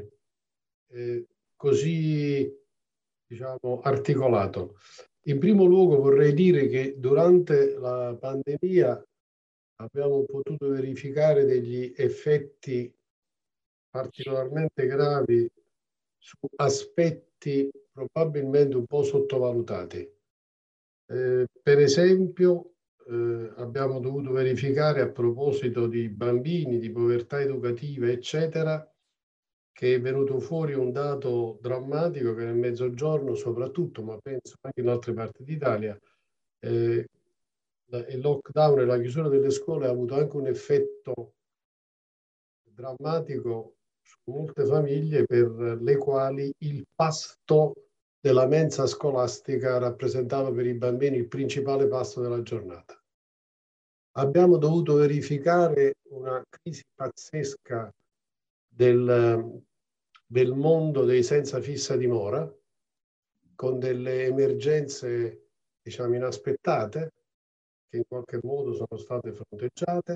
eh, così, diciamo, articolato. In primo luogo vorrei dire che durante la pandemia abbiamo potuto verificare degli effetti particolarmente gravi su aspetti probabilmente un po' sottovalutati. Eh, per esempio, eh, abbiamo dovuto verificare a proposito di bambini, di povertà educativa, eccetera, che è venuto fuori un dato drammatico che nel Mezzogiorno soprattutto, ma penso anche in altre parti d'Italia, eh, il lockdown e la chiusura delle scuole ha avuto anche un effetto drammatico su molte famiglie per le quali il pasto della mensa scolastica rappresentava per i bambini il principale pasto della giornata. Abbiamo dovuto verificare una crisi pazzesca del, del mondo dei senza fissa dimora, con delle emergenze, diciamo, inaspettate, che in qualche modo sono state fronteggiate.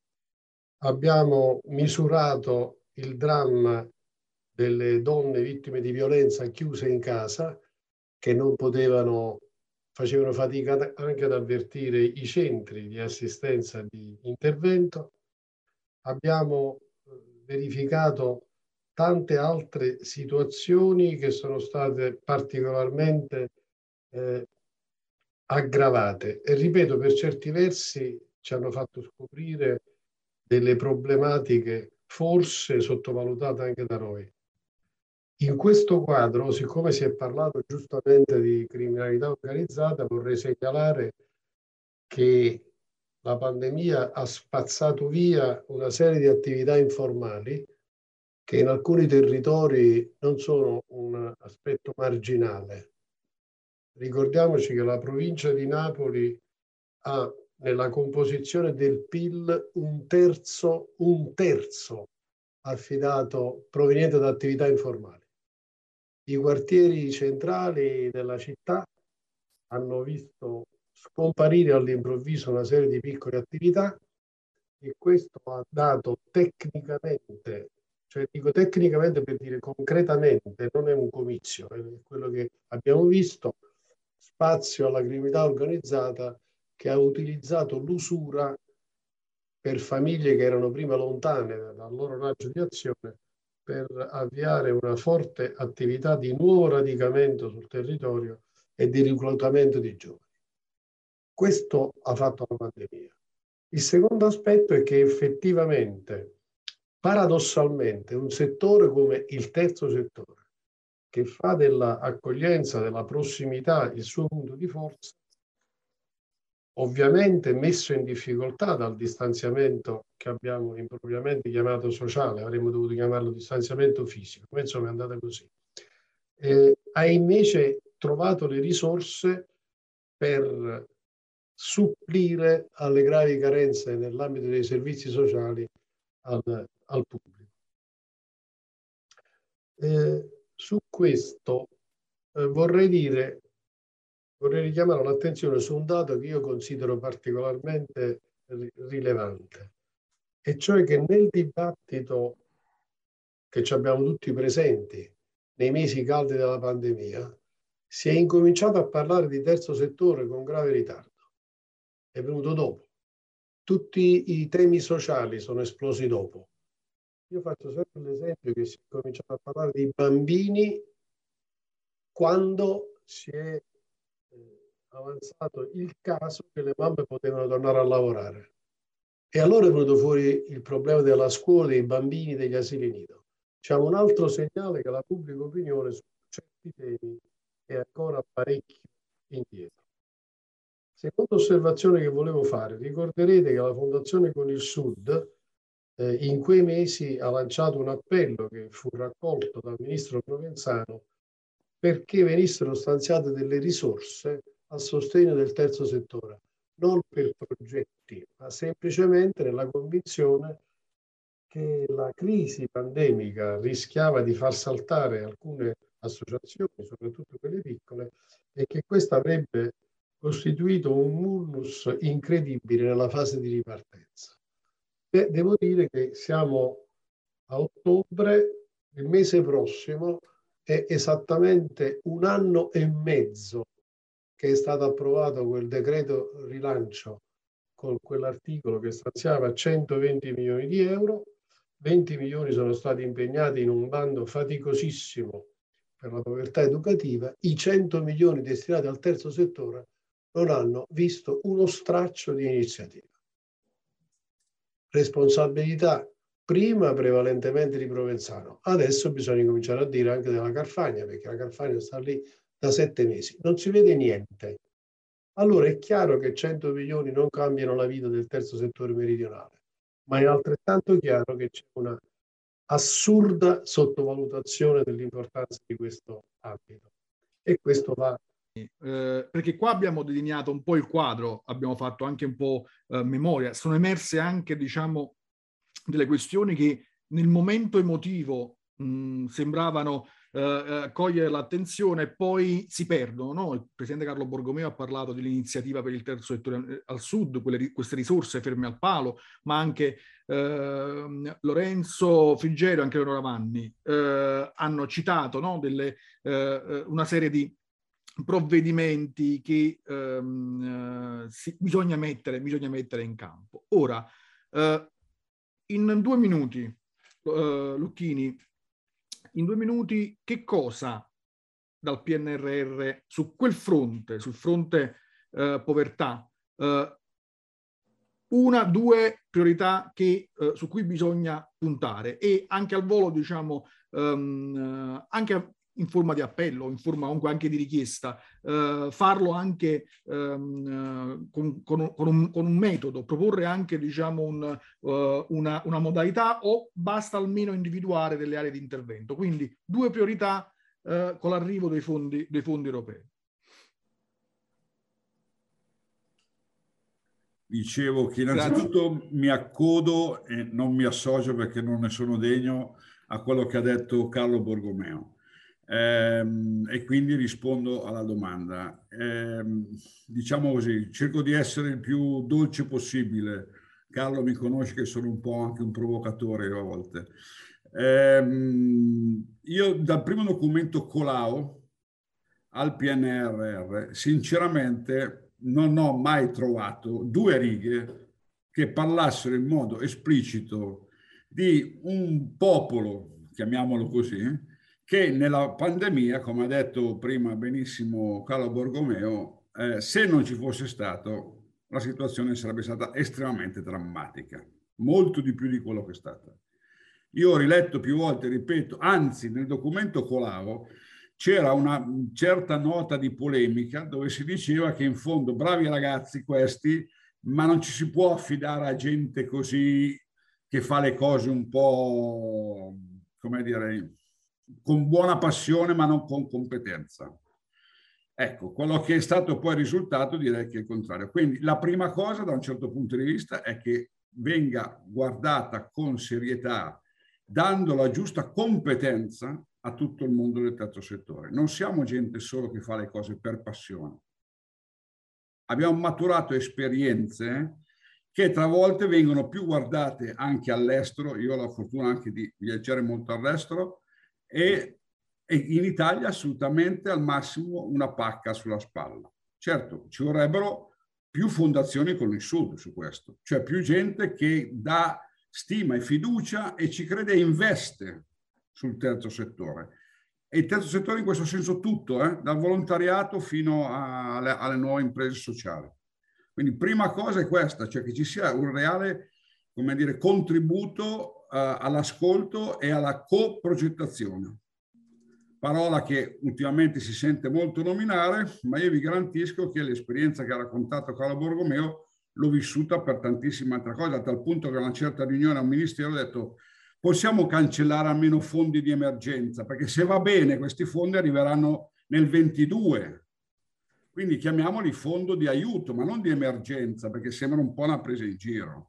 Abbiamo misurato il dramma delle donne vittime di violenza chiuse in casa, che non potevano, facevano fatica anche ad avvertire i centri di assistenza di intervento. Abbiamo verificato tante altre situazioni che sono state particolarmente eh, aggravate e, ripeto, per certi versi ci hanno fatto scoprire delle problematiche forse sottovalutate anche da noi. In questo quadro, siccome si è parlato giustamente di criminalità organizzata, vorrei segnalare che la pandemia ha spazzato via una serie di attività informali che in alcuni territori non sono un aspetto marginale. Ricordiamoci che la provincia di Napoli ha nella composizione del P I L un terzo, un terzo affidato proveniente da attività informali. I quartieri centrali della città hanno visto scomparire all'improvviso una serie di piccole attività e questo ha dato tecnicamente, cioè dico tecnicamente per dire concretamente, non è un comizio, è quello che abbiamo visto, spazio alla criminalità organizzata che ha utilizzato l'usura per famiglie che erano prima lontane dal loro raggio di azione per avviare una forte attività di nuovo radicamento sul territorio e di reclutamento di giovani. Questo ha fatto la pandemia. Il secondo aspetto è che effettivamente, paradossalmente, un settore come il terzo settore, che fa dell'accoglienza, della prossimità il suo punto di forza, ovviamente messo in difficoltà dal distanziamento che abbiamo impropriamente chiamato sociale, avremmo dovuto chiamarlo distanziamento fisico, ma insomma è andata così, eh, ha invece trovato le risorse per supplire alle gravi carenze nell'ambito dei servizi sociali al, al pubblico. Eh, su questo eh, vorrei dire Vorrei richiamare l'attenzione su un dato che io considero particolarmente rilevante, e cioè che nel dibattito che ci abbiamo tutti presenti nei mesi caldi della pandemia si è incominciato a parlare di terzo settore con grave ritardo. È venuto dopo. Tutti i temi sociali sono esplosi dopo. Io faccio sempre l'esempio che si è cominciato a parlare di bambini quando si è avanzato il caso che le mamme potevano tornare a lavorare. E allora è venuto fuori il problema della scuola, dei bambini, degli asili nido. C'è un altro segnale che la pubblica opinione su certi temi è ancora parecchio indietro. Seconda osservazione che volevo fare, ricorderete che la Fondazione Con il Sud eh, in quei mesi ha lanciato un appello che fu raccolto dal ministro Provenzano perché venissero stanziate delle risorse a sostegno del terzo settore, non per progetti, ma semplicemente nella convinzione che la crisi pandemica rischiava di far saltare alcune associazioni, soprattutto quelle piccole, e che questo avrebbe costituito un vulnus incredibile nella fase di ripartenza. E devo dire che siamo a ottobre, il mese prossimo è esattamente un anno e mezzo che è stato approvato quel decreto rilancio con quell'articolo che stanziava centoventi milioni di euro, venti milioni sono stati impegnati in un bando faticosissimo per la povertà educativa, i cento milioni destinati al terzo settore non hanno visto uno straccio di iniziativa. Responsabilità prima prevalentemente di Provenzano, adesso bisogna cominciare a dire anche della Carfagna, perché la Carfagna sta lì da sette mesi, non si vede niente. Allora è chiaro che cento milioni non cambiano la vita del terzo settore meridionale, ma è altrettanto chiaro che c'è una assurda sottovalutazione dell'importanza di questo ambito. E questo va... Eh, perché qua abbiamo delineato un po' il quadro, abbiamo fatto anche un po' eh, memoria, sono emerse anche, diciamo, delle questioni che nel momento emotivo mh, sembravano eh, cogliere l'attenzione e poi si perdono, no? Il presidente Carlo Borgomeo ha parlato dell'iniziativa per il terzo settore al sud, quelle, queste risorse ferme al palo, ma anche eh, Lorenzo Frigerio e anche Leonora Vanni eh, hanno citato, no? Delle, eh, una serie di provvedimenti che ehm, si, bisogna, mettere, bisogna mettere in campo. Ora, eh, in due minuti, eh, Lucchini, in due minuti che cosa dal P N R R su quel fronte, sul fronte eh, povertà, eh, una, due priorità che, eh, su cui bisogna puntare e anche al volo, diciamo, ehm, anche in forma di appello, in forma comunque anche di richiesta, eh, farlo anche ehm, con, con, un, con, un, con un metodo, proporre anche, diciamo, un, uh, una, una modalità, o basta almeno individuare delle aree di intervento. Quindi due priorità eh, con l'arrivo dei fondi, dei fondi europei. Dicevo che innanzitutto Grazie. mi accodo e non mi associo perché non ne sono degno a quello che ha detto Carlo Borgomeo. Ehm, e quindi rispondo alla domanda. Ehm, diciamo così, cerco di essere il più dolce possibile. Carlo mi conosce che sono un po' anche un provocatore a volte. Ehm, io dal primo documento Colau al P N R R sinceramente non ho mai trovato due righe che parlassero in modo esplicito di un popolo, chiamiamolo così, che nella pandemia, come ha detto prima benissimo Carlo Borgomeo, eh, se non ci fosse stato, la situazione sarebbe stata estremamente drammatica, molto di più di quello che è stata. Io ho riletto più volte, ripeto, anzi nel documento Colau c'era una certa nota di polemica dove si diceva che in fondo bravi ragazzi questi, ma non ci si può affidare a gente così che fa le cose un po', come dire, con buona passione ma non con competenza. Ecco, quello che è stato poi il risultato direi che è il contrario. Quindi la prima cosa da un certo punto di vista è che venga guardata con serietà, dando la giusta competenza a tutto il mondo del terzo settore. Non siamo gente solo che fa le cose per passione. Abbiamo maturato esperienze che tra volte vengono più guardate anche all'estero. Io ho la fortuna anche di viaggiare molto all'estero e, e in Italia assolutamente al massimo una pacca sulla spalla. Certo, ci vorrebbero più fondazioni con il Sud su questo, cioè più gente che dà stima e fiducia e ci crede e investe sul terzo settore. E il terzo settore in questo senso tutto, eh, dal volontariato fino a, alle, alle nuove imprese sociali. Quindi prima cosa è questa, cioè che ci sia un reale, come dire, contributo uh, all'ascolto e alla coprogettazione. Parola che ultimamente si sente molto nominare, ma io vi garantisco che l'esperienza che ha raccontato Carlo Borgomeo l'ho vissuta per tantissime altre cose, a tal punto che a una certa riunione a un ministero ho detto possiamo cancellare almeno fondi di emergenza, perché se va bene questi fondi arriveranno nel ventidue. Quindi chiamiamoli fondo di aiuto, ma non di emergenza, perché sembra un po' una presa in giro.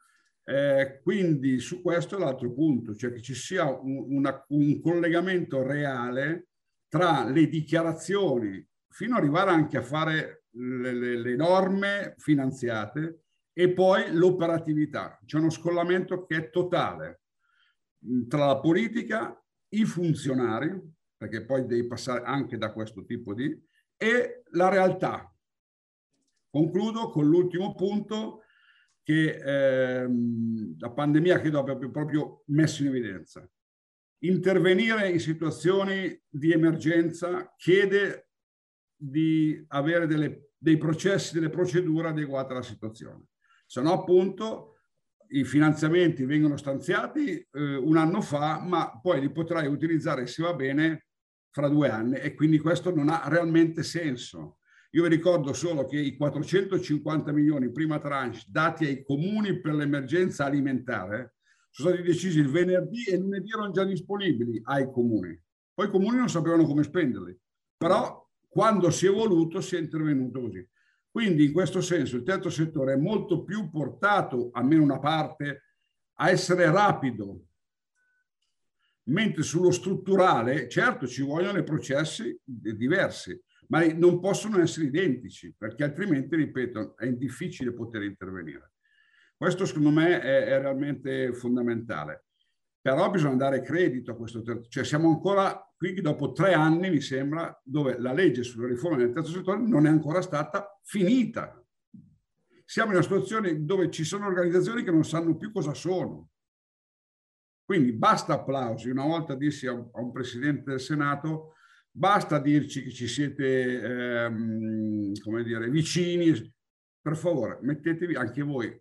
Eh, quindi su questo è l'altro punto, cioè che ci sia un, una, un collegamento reale tra le dichiarazioni, fino ad arrivare anche a fare le, le, le norme finanziate, e poi l'operatività. C'è uno scollamento che è totale tra la politica, i funzionari, perché poi devi passare anche da questo tipo di, e la realtà. Concludo con l'ultimo punto che ehm, la pandemia credo abbia proprio messo in evidenza. Intervenire in situazioni di emergenza chiede di avere delle dei processi, delle procedure adeguate alla situazione. Se no, appunto, i finanziamenti vengono stanziati eh, un anno fa, ma poi li potrai utilizzare, se va bene, fra due anni, e quindi questo non ha realmente senso. Io vi ricordo solo che i quattrocentocinquanta milioni prima tranche dati ai comuni per l'emergenza alimentare sono stati decisi il venerdì e lunedì erano già disponibili ai comuni. Poi i comuni non sapevano come spenderli, però quando si è voluto si è intervenuto così. Quindi in questo senso il terzo settore è molto più portato, almeno una parte, a essere rapido, mentre sullo strutturale, certo, ci vogliono dei processi diversi, ma non possono essere identici, perché altrimenti, ripeto, è difficile poter intervenire. Questo secondo me è, è realmente fondamentale. Però bisogna dare credito a questo terzo, cioè siamo ancora qui dopo tre anni, mi sembra, dove la legge sulla riforma del terzo settore non è ancora stata finita. Siamo in una situazione dove ci sono organizzazioni che non sanno più cosa sono. Quindi basta applausi. Una volta dissi a un, a un presidente del Senato, basta dirci che ci siete, ehm, come dire, vicini. Per favore, mettetevi anche voi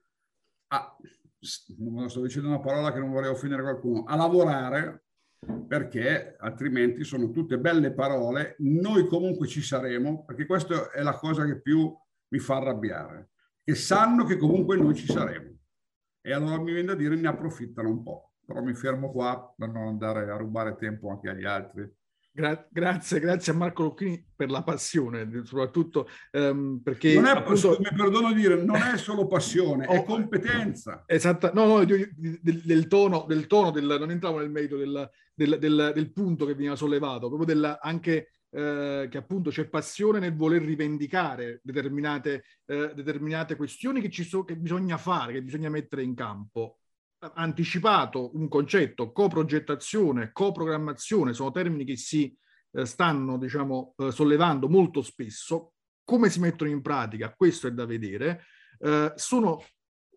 a... non sto dicendo una parola che non vorrei offendere qualcuno, a lavorare, perché altrimenti sono tutte belle parole, noi comunque ci saremo, perché questa è la cosa che più mi fa arrabbiare, che sanno che comunque noi ci saremo. E allora mi viene da dire ne approfittano un po', però mi fermo qua per non andare a rubare tempo anche agli altri. Gra- grazie, grazie a Marco Lucchini per la passione, soprattutto um, perché... Non è, appunto, mi perdono di dire, non è solo passione, oh, è competenza. Esatto, no, no, del, del tono, del tono del, non entravo nel merito del, del, del, del punto che veniva sollevato, proprio del, anche eh, che appunto c'è passione nel voler rivendicare determinate, eh, determinate questioni che, ci so, che bisogna fare, che bisogna mettere in campo. Anticipato un concetto, coprogettazione, coprogrammazione, sono termini che si eh, stanno, diciamo, eh, sollevando molto spesso. Come si mettono in pratica? Questo è da vedere. Eh, sono,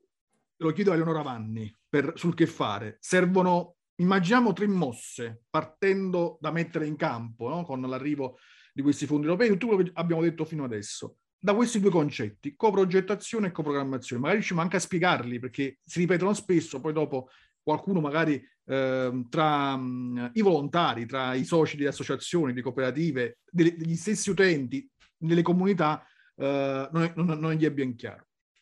lo chiedo a Eleonora Vanni, per, sul che fare. Servono, immaginiamo, tre mosse, partendo da mettere in campo, no? Con l'arrivo di questi fondi europei, tutto quello che abbiamo detto fino adesso. Da questi due concetti, coprogettazione e coprogrammazione, magari riusciamo anche a spiegarli perché si ripetono spesso, poi dopo qualcuno magari eh, tra mh, i volontari, tra i soci di associazioni, di cooperative, degli, degli stessi utenti, nelle comunità, eh, non, è, non, non gli è ben chiaro.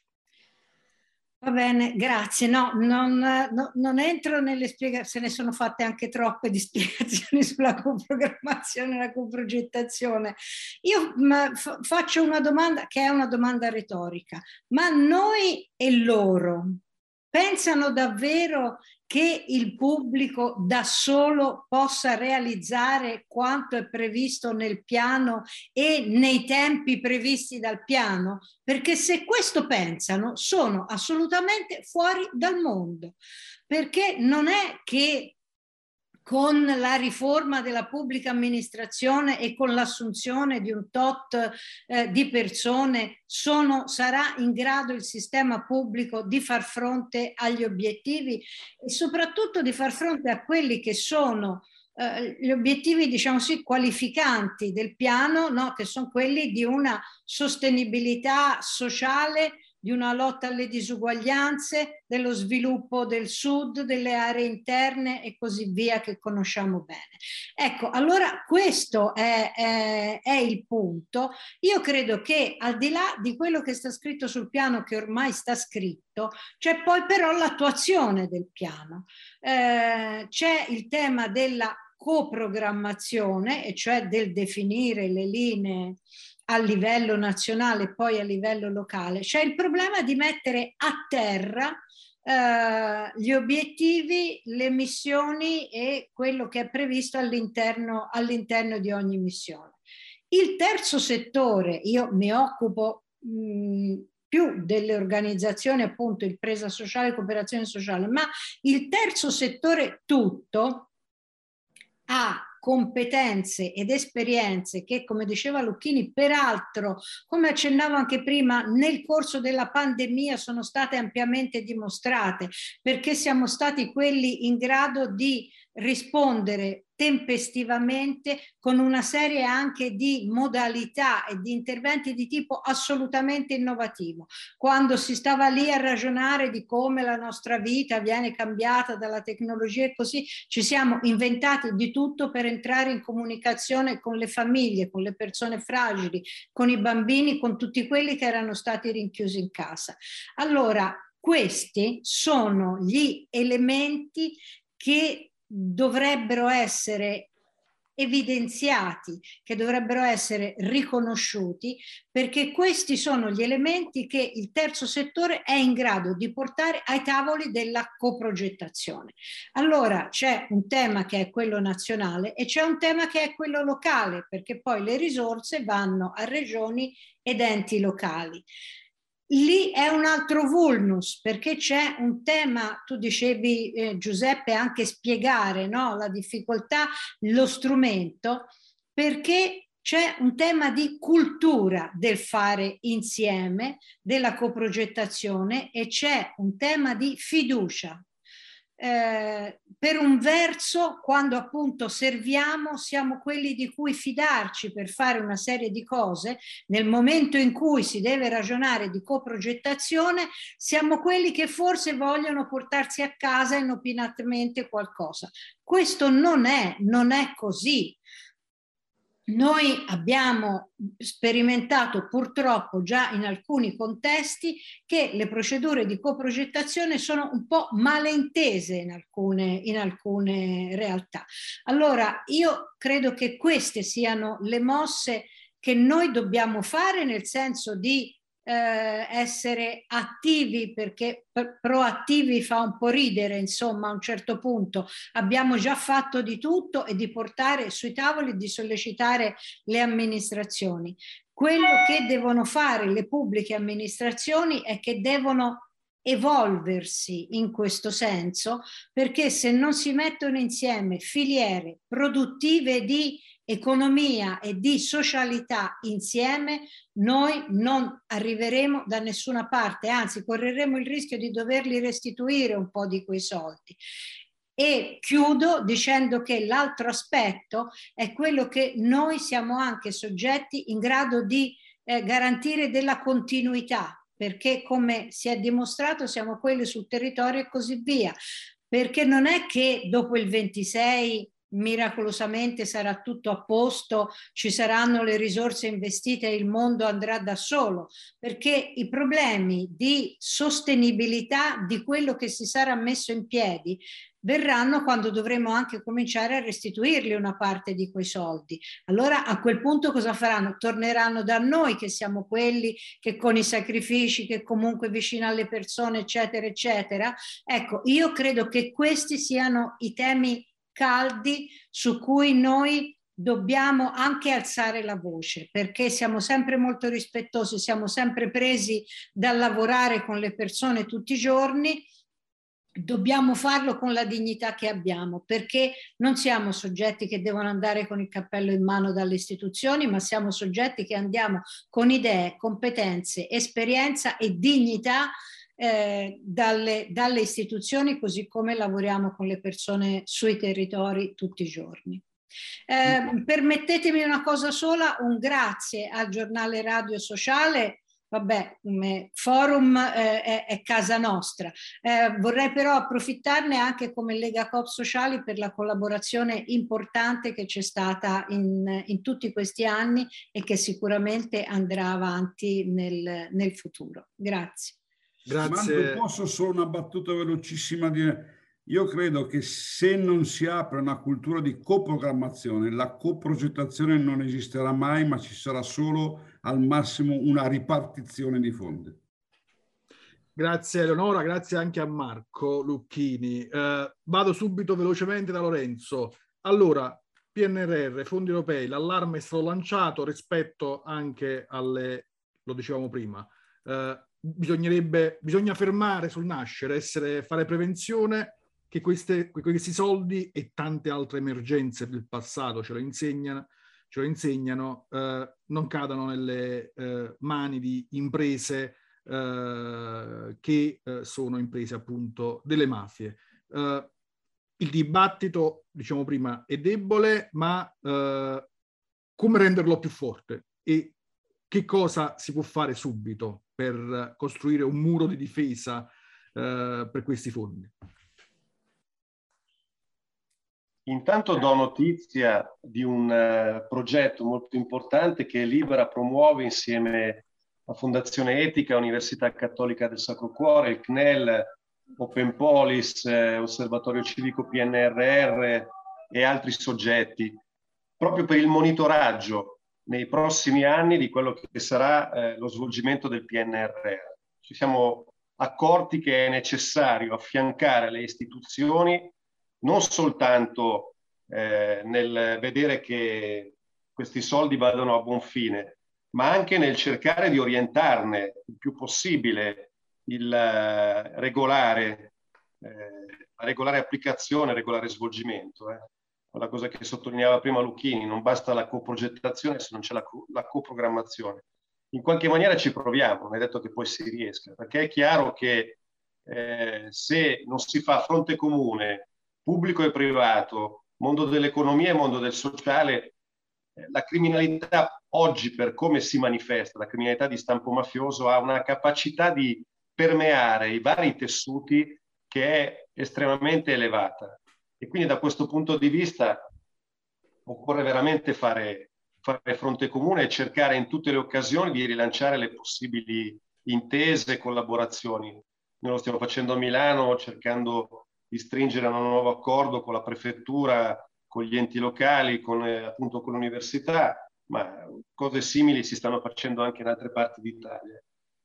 Va bene, grazie. No, non, no, non entro nelle spiegazioni, se ne sono fatte anche troppe di spiegazioni sulla coprogrammazione e la coprogettazione. Io ma, fa, faccio una domanda che è una domanda retorica, ma noi e loro pensano davvero che il pubblico da solo possa realizzare quanto è previsto nel piano e nei tempi previsti dal piano? Perché se questo pensano, sono assolutamente fuori dal mondo, perché non è che con la riforma della pubblica amministrazione e con l'assunzione di un tot eh, di persone sono, sarà in grado il sistema pubblico di far fronte agli obiettivi e soprattutto di far fronte a quelli che sono eh, gli obiettivi, diciamo sì, qualificanti del piano, no? Che sono quelli di una sostenibilità sociale, di una lotta alle disuguaglianze, dello sviluppo del sud, delle aree interne e così via che conosciamo bene. Ecco, allora questo è, è, è il punto. Io credo che al di là di quello che sta scritto sul piano, che ormai sta scritto, c'è poi però l'attuazione del piano. Eh, c'è il tema della coprogrammazione, e cioè del definire le linee a livello nazionale e poi a livello locale. C'è il problema di mettere a terra eh, gli obiettivi, le missioni e quello che è previsto all'interno all'interno di ogni missione. Il terzo settore, io mi occupo mh, più delle organizzazioni, appunto, impresa sociale e cooperazione sociale, ma il terzo settore tutto ha competenze ed esperienze che, come diceva Lucchini, peraltro, come accennavo anche prima, nel corso della pandemia sono state ampiamente dimostrate, perché siamo stati quelli in grado di rispondere tempestivamente con una serie anche di modalità e di interventi di tipo assolutamente innovativo. Quando si stava lì a ragionare di come la nostra vita viene cambiata dalla tecnologia e così, ci siamo inventati di tutto per entrare in comunicazione con le famiglie, con le persone fragili, con i bambini, con tutti quelli che erano stati rinchiusi in casa. Allora, questi sono gli elementi che dovrebbero essere evidenziati, che dovrebbero essere riconosciuti, perché questi sono gli elementi che il terzo settore è in grado di portare ai tavoli della coprogettazione. Allora c'è un tema che è quello nazionale e c'è un tema che è quello locale, perché poi le risorse vanno a regioni ed enti locali. Lì è un altro vulnus, perché c'è un tema, tu dicevi eh, Giuseppe, anche spiegare, no, la difficoltà, lo strumento, perché c'è un tema di cultura del fare insieme, della coprogettazione, e c'è un tema di fiducia. Eh, per un verso, quando appunto serviamo, siamo quelli di cui fidarci per fare una serie di cose. Nel momento in cui si deve ragionare di coprogettazione, siamo quelli che forse vogliono portarsi a casa inopinatamente qualcosa. Questo non è, non è così. Noi abbiamo sperimentato purtroppo già in alcuni contesti che le procedure di coprogettazione sono un po' malintese in alcune, in alcune realtà. Allora io credo che queste siano le mosse che noi dobbiamo fare, nel senso di Eh, essere attivi, perché proattivi fa un po' ridere, insomma, a un certo punto abbiamo già fatto di tutto, e di portare sui tavoli, di sollecitare le amministrazioni. Quello che devono fare le pubbliche amministrazioni è che devono evolversi in questo senso, perché se non si mettono insieme filiere produttive di economia e di socialità insieme, noi non arriveremo da nessuna parte, anzi correremo il rischio di doverli restituire un po' di quei soldi. E chiudo dicendo che l'altro aspetto è quello che noi siamo anche soggetti in grado di eh, garantire della continuità, perché come si è dimostrato siamo quelli sul territorio e così via, perché non è che dopo il ventisei miracolosamente sarà tutto a posto, ci saranno le risorse investite e il mondo andrà da solo, perché i problemi di sostenibilità di quello che si sarà messo in piedi verranno quando dovremo anche cominciare a restituirli una parte di quei soldi. Allora a quel punto cosa faranno? Torneranno da noi, che siamo quelli che con i sacrifici, che comunque vicino alle persone, eccetera, eccetera. Ecco, io credo che questi siano i temi caldi su cui noi dobbiamo anche alzare la voce, perché siamo sempre molto rispettosi, siamo sempre presi dal lavorare con le persone tutti i giorni. Dobbiamo farlo con la dignità che abbiamo, perché non siamo soggetti che devono andare con il cappello in mano dalle istituzioni, ma siamo soggetti che andiamo con idee, competenze, esperienza e dignità Eh, dalle, dalle istituzioni, così come lavoriamo con le persone sui territori tutti i giorni. Eh, permettetemi una cosa sola, un grazie al giornale Radio Sociale. Vabbè, Forum eh, è, è casa nostra. Eh, vorrei però approfittarne anche come Lega Coop Sociali per la collaborazione importante che c'è stata in, in tutti questi anni e che sicuramente andrà avanti nel, nel futuro. Grazie. Grazie. Ma posso solo una battuta velocissima dire? Io credo che se non si apre una cultura di coprogrammazione, la coprogettazione non esisterà mai, ma ci sarà solo al massimo una ripartizione di fondi. Grazie Eleonora, grazie anche a Marco Lucchini. Eh, vado subito velocemente da Lorenzo. Allora, P N R R, fondi europei, l'allarme è stato lanciato rispetto anche alle, lo dicevamo prima, eh, bisognerebbe, bisogna fermare sul nascere, essere, fare prevenzione, che queste, questi soldi e tante altre emergenze del passato ce lo insegnano, ce lo insegnano eh, non cadano nelle eh, mani di imprese eh, che eh, sono imprese appunto delle mafie. Eh, il dibattito, diciamo prima, è debole, ma eh, come renderlo più forte e che cosa si può fare subito per costruire un muro di difesa eh, per questi fondi? Intanto do notizia di un uh, progetto molto importante che Libera promuove insieme a Fondazione Etica, Università Cattolica del Sacro Cuore, il C N E L, Open Polis, eh, Osservatorio Civico P N R R e altri soggetti, proprio per il monitoraggio nei prossimi anni di quello che sarà eh, lo svolgimento del P N R R. Ci siamo accorti che è necessario affiancare le istituzioni non soltanto eh, nel vedere che questi soldi vadano a buon fine, ma anche nel cercare di orientarne il più possibile il uh, regolare, eh, la regolare applicazione, il regolare svolgimento. Eh. La cosa che sottolineava prima Lucchini, non basta la coprogettazione se non c'è la, co la coprogrammazione. In qualche maniera ci proviamo, non è detto che poi si riesca, perché è chiaro che eh, se non si fa fronte comune, pubblico e privato, mondo dell'economia e mondo del sociale, eh, la criminalità oggi, per come si manifesta, la criminalità di stampo mafioso ha una capacità di permeare i vari tessuti che è estremamente elevata. E quindi da questo punto di vista occorre veramente fare, fare fronte comune e cercare in tutte le occasioni di rilanciare le possibili intese e collaborazioni. Noi lo stiamo facendo a Milano, cercando di stringere un nuovo accordo con la prefettura, con gli enti locali, con, eh, appunto con l'università, ma cose simili si stanno facendo anche in altre parti d'Italia.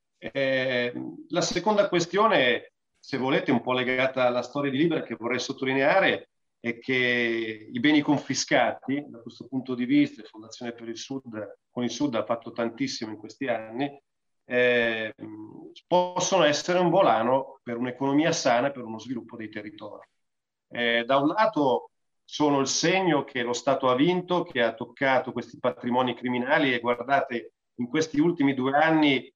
Eh, la seconda questione, se volete, un po' legata alla storia di Libera, che vorrei sottolineare, è che i beni confiscati, da questo punto di vista, Fondazione per il Sud, con il Sud ha fatto tantissimo in questi anni, eh, possono essere un volano per un'economia sana e per uno sviluppo dei territori. Eh, da un lato sono il segno che lo Stato ha vinto, che ha toccato questi patrimoni criminali, e guardate, in questi ultimi due anni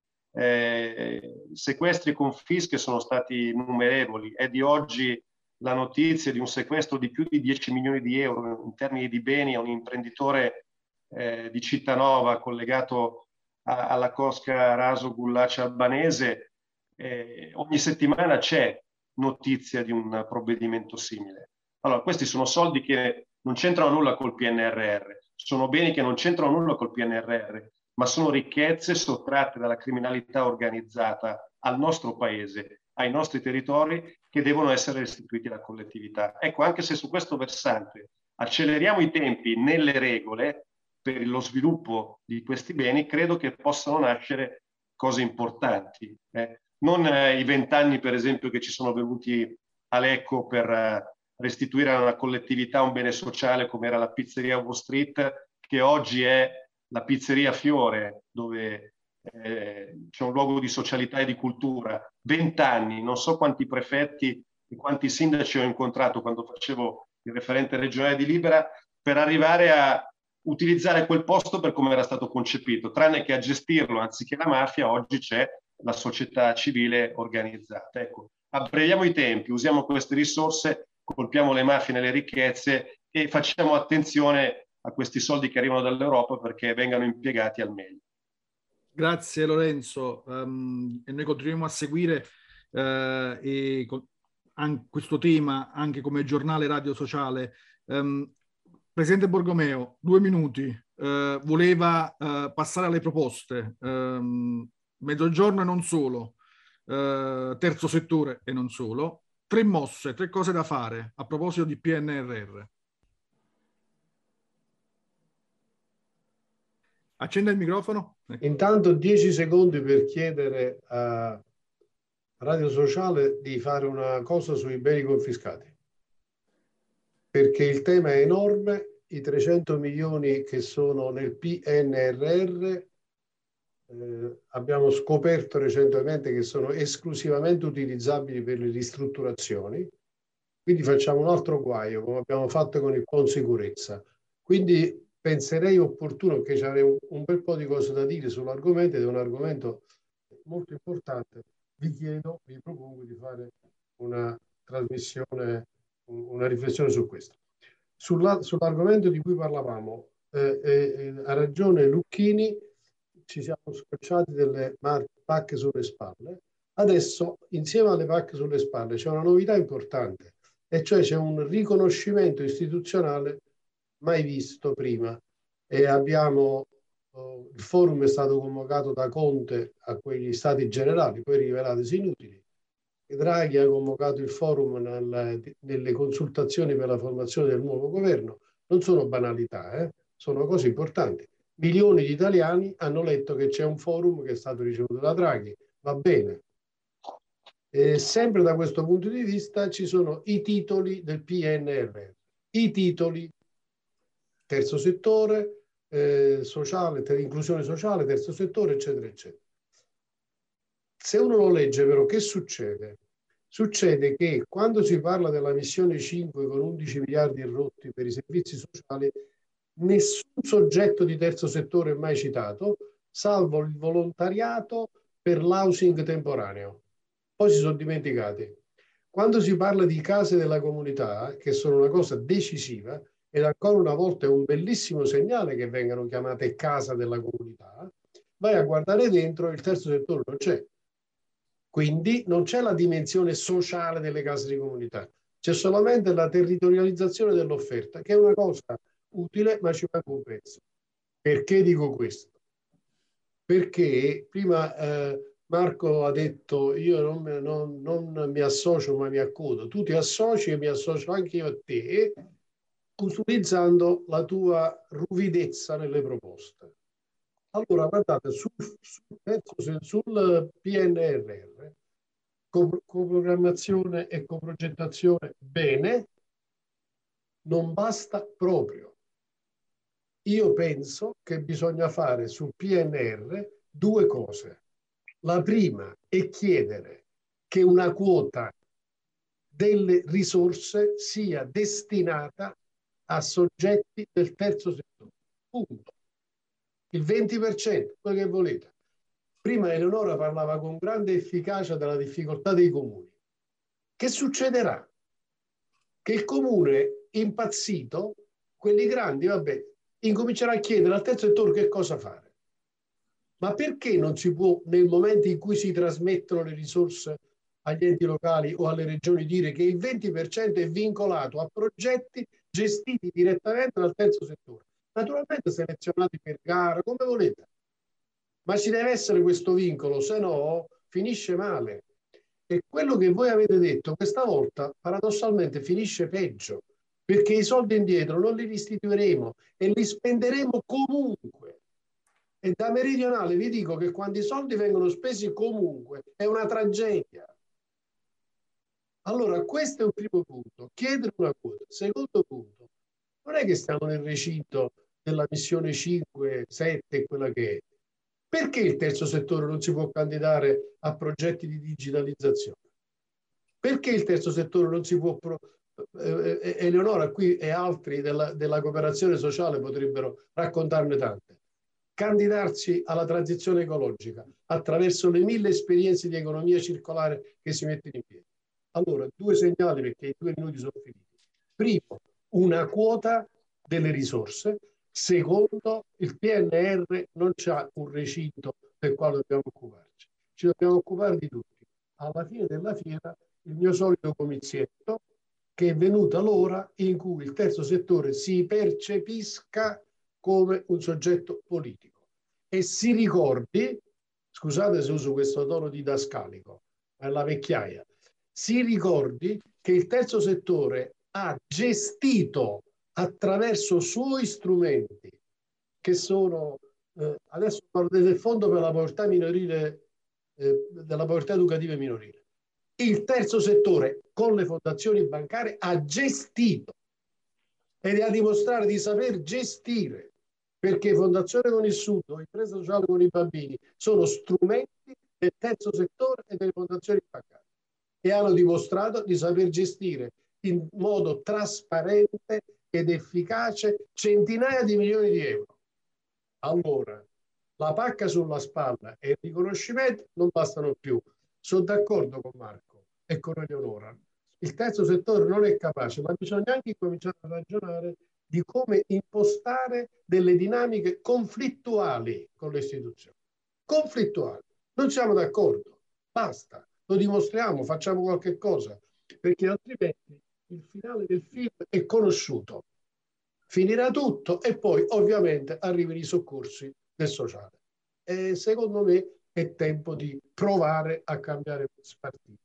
eh, sequestri e confische sono stati innumerevoli. È di oggi la notizia di un sequestro di più di dieci milioni di euro in termini di beni a un imprenditore eh, di Cittanova collegato a, alla cosca Raso Gullace albanese. Eh, ogni settimana c'è notizia di un provvedimento simile. Allora, questi sono soldi che non c'entrano nulla col P N R R, sono beni che non c'entrano nulla col P N R R, ma sono ricchezze sottratte dalla criminalità organizzata al nostro paese, ai nostri territori, che devono essere restituiti alla collettività. Ecco, anche se su questo versante acceleriamo i tempi nelle regole per lo sviluppo di questi beni, credo che possano nascere cose importanti. Eh. Non eh, i vent'anni, per esempio, che ci sono venuti a Lecco per eh, restituire alla collettività un bene sociale come era la pizzeria Wall Street, che oggi è la pizzeria Fiore, dove eh, c'è un luogo di socialità e di cultura. Vent'anni, non so quanti prefetti e quanti sindaci ho incontrato quando facevo il referente regionale di Libera, per arrivare a utilizzare quel posto per come era stato concepito, tranne che a gestirlo, anziché la mafia, oggi c'è la società civile organizzata. Ecco, abbreviamo i tempi, usiamo queste risorse, colpiamo le mafie nelle ricchezze e facciamo attenzione a questi soldi che arrivano dall'Europa perché vengano impiegati al meglio. Grazie Lorenzo, um, e noi continuiamo a seguire uh, e con, an, questo tema anche come giornale radio sociale. Um, Presidente Borgomeo, due minuti, uh, voleva uh, passare alle proposte, um, mezzogiorno e non solo, uh, terzo settore e non solo, tre mosse, tre cose da fare a proposito di P N R R. Accenda il microfono. Ecco. Intanto dieci secondi per chiedere a Radio Sociale di fare una cosa sui beni confiscati, perché il tema è enorme. I trecento milioni che sono nel P N R R eh, abbiamo scoperto recentemente che sono esclusivamente utilizzabili per le ristrutturazioni, quindi facciamo un altro guaio come abbiamo fatto con il Pon Sicurezza. Quindi penserei opportuno, che c'avrei un, un bel po' di cose da dire sull'argomento, ed è un argomento molto importante. Vi chiedo, vi propongo di fare una trasmissione una riflessione su questo. Sulla, sull'argomento di cui parlavamo, eh, eh, ha ragione Lucchini, ci siamo scocciati delle pacche sulle spalle. Adesso, insieme alle pacche sulle spalle, c'è una novità importante, e cioè c'è un riconoscimento istituzionale mai visto prima. E abbiamo, uh, il forum è stato convocato da Conte a quegli stati generali, poi rivelatisi inutili. Draghi ha convocato il forum nel, nelle consultazioni per la formazione del nuovo governo. Non sono banalità, eh? Sono cose importanti. Milioni di italiani hanno letto che c'è un forum che è stato ricevuto da Draghi. Va bene. E sempre da questo punto di vista ci sono i titoli del P N R R. I titoli terzo settore, eh, sociale, ter- inclusione sociale, terzo settore, eccetera, eccetera. Se uno lo legge, però, che succede? Succede che quando si parla della missione cinque con undici miliardi rotti per i servizi sociali, nessun soggetto di terzo settore è mai citato, salvo il volontariato per l'housing temporaneo. Poi si sono dimenticati. Quando si parla di case della comunità, che sono una cosa decisiva, ed ancora una volta è un bellissimo segnale che vengano chiamate casa della comunità, vai a guardare dentro, il terzo settore non c'è. Quindi non c'è la dimensione sociale delle case di comunità, c'è solamente la territorializzazione dell'offerta, che è una cosa utile, ma ci manca un pezzo. Perché dico questo? Perché prima eh, Marco ha detto io non, non, non mi associo ma mi accodo, tu ti associ e mi associo anche io a te, utilizzando la tua ruvidezza nelle proposte. Allora, guardate, sul, sul, sul P N R R, coprogrammazione e coprogettazione, bene, non basta proprio. Io penso che bisogna fare sul P N R R due cose. La prima è chiedere che una quota delle risorse sia destinata a soggetti del terzo settore. Punto. Il venti per cento, quello che volete. Prima Eleonora parlava con grande efficacia della difficoltà dei comuni. Che succederà? Che il comune impazzito, quelli grandi, vabbè, incomincerà a chiedere al terzo settore che cosa fare. Ma perché non si può, nel momento in cui si trasmettono le risorse agli enti locali o alle regioni, dire che il venti per cento è vincolato a progetti gestiti direttamente dal terzo settore? Naturalmente selezionati per gara, come volete. Ma ci deve essere questo vincolo, se no finisce male. E quello che voi avete detto questa volta, paradossalmente, finisce peggio, perché i soldi indietro non li restituiremo e li spenderemo comunque. E da meridionale vi dico che quando i soldi vengono spesi comunque è una tragedia. Allora, questo è un primo punto, chiedere una quota. Secondo punto, non è che stiamo nel recinto della missione cinque, sette, quella che è. Perché il terzo settore non si può candidare a progetti di digitalizzazione? Perché il terzo settore non si può... Pro... Eh, Eleonora qui e altri della, della cooperazione sociale potrebbero raccontarne tante. Candidarsi alla transizione ecologica attraverso le mille esperienze di economia circolare che si mettono in piedi. Allora, due segnali perché i due minuti sono finiti. Primo, una quota delle risorse. Secondo, il P N R R non c'ha un recinto del quale dobbiamo occuparci. Ci dobbiamo occupare di tutti. Alla fine della fiera, il mio solito comizietto, che è venuta l'ora in cui il terzo settore si percepisca come un soggetto politico e si ricordi, scusate se uso questo tono didascalico, è la vecchiaia, si ricordi che il terzo settore ha gestito attraverso suoi strumenti, che sono, eh, adesso parlo del fondo per la povertà minorile, eh, della povertà educativa minorile, il terzo settore con le fondazioni bancarie ha gestito ed ha dimostrato di saper gestire, perché Fondazione con il Sud o Impresa Sociale con i Bambini sono strumenti del terzo settore e delle fondazioni bancarie e hanno dimostrato di saper gestire in modo trasparente ed efficace centinaia di milioni di euro. Allora, la pacca sulla spalla e il riconoscimento non bastano più. Sono d'accordo con Marco e con Eleonora. Il terzo settore non è capace, ma bisogna anche cominciare a ragionare di come impostare delle dinamiche conflittuali con le istituzioni. Conflittuali. Non siamo d'accordo, basta, lo dimostriamo, facciamo qualche cosa, perché altrimenti il finale del film è conosciuto. Finirà tutto e poi ovviamente arrivano i soccorsi del sociale. E secondo me è tempo di provare a cambiare partito.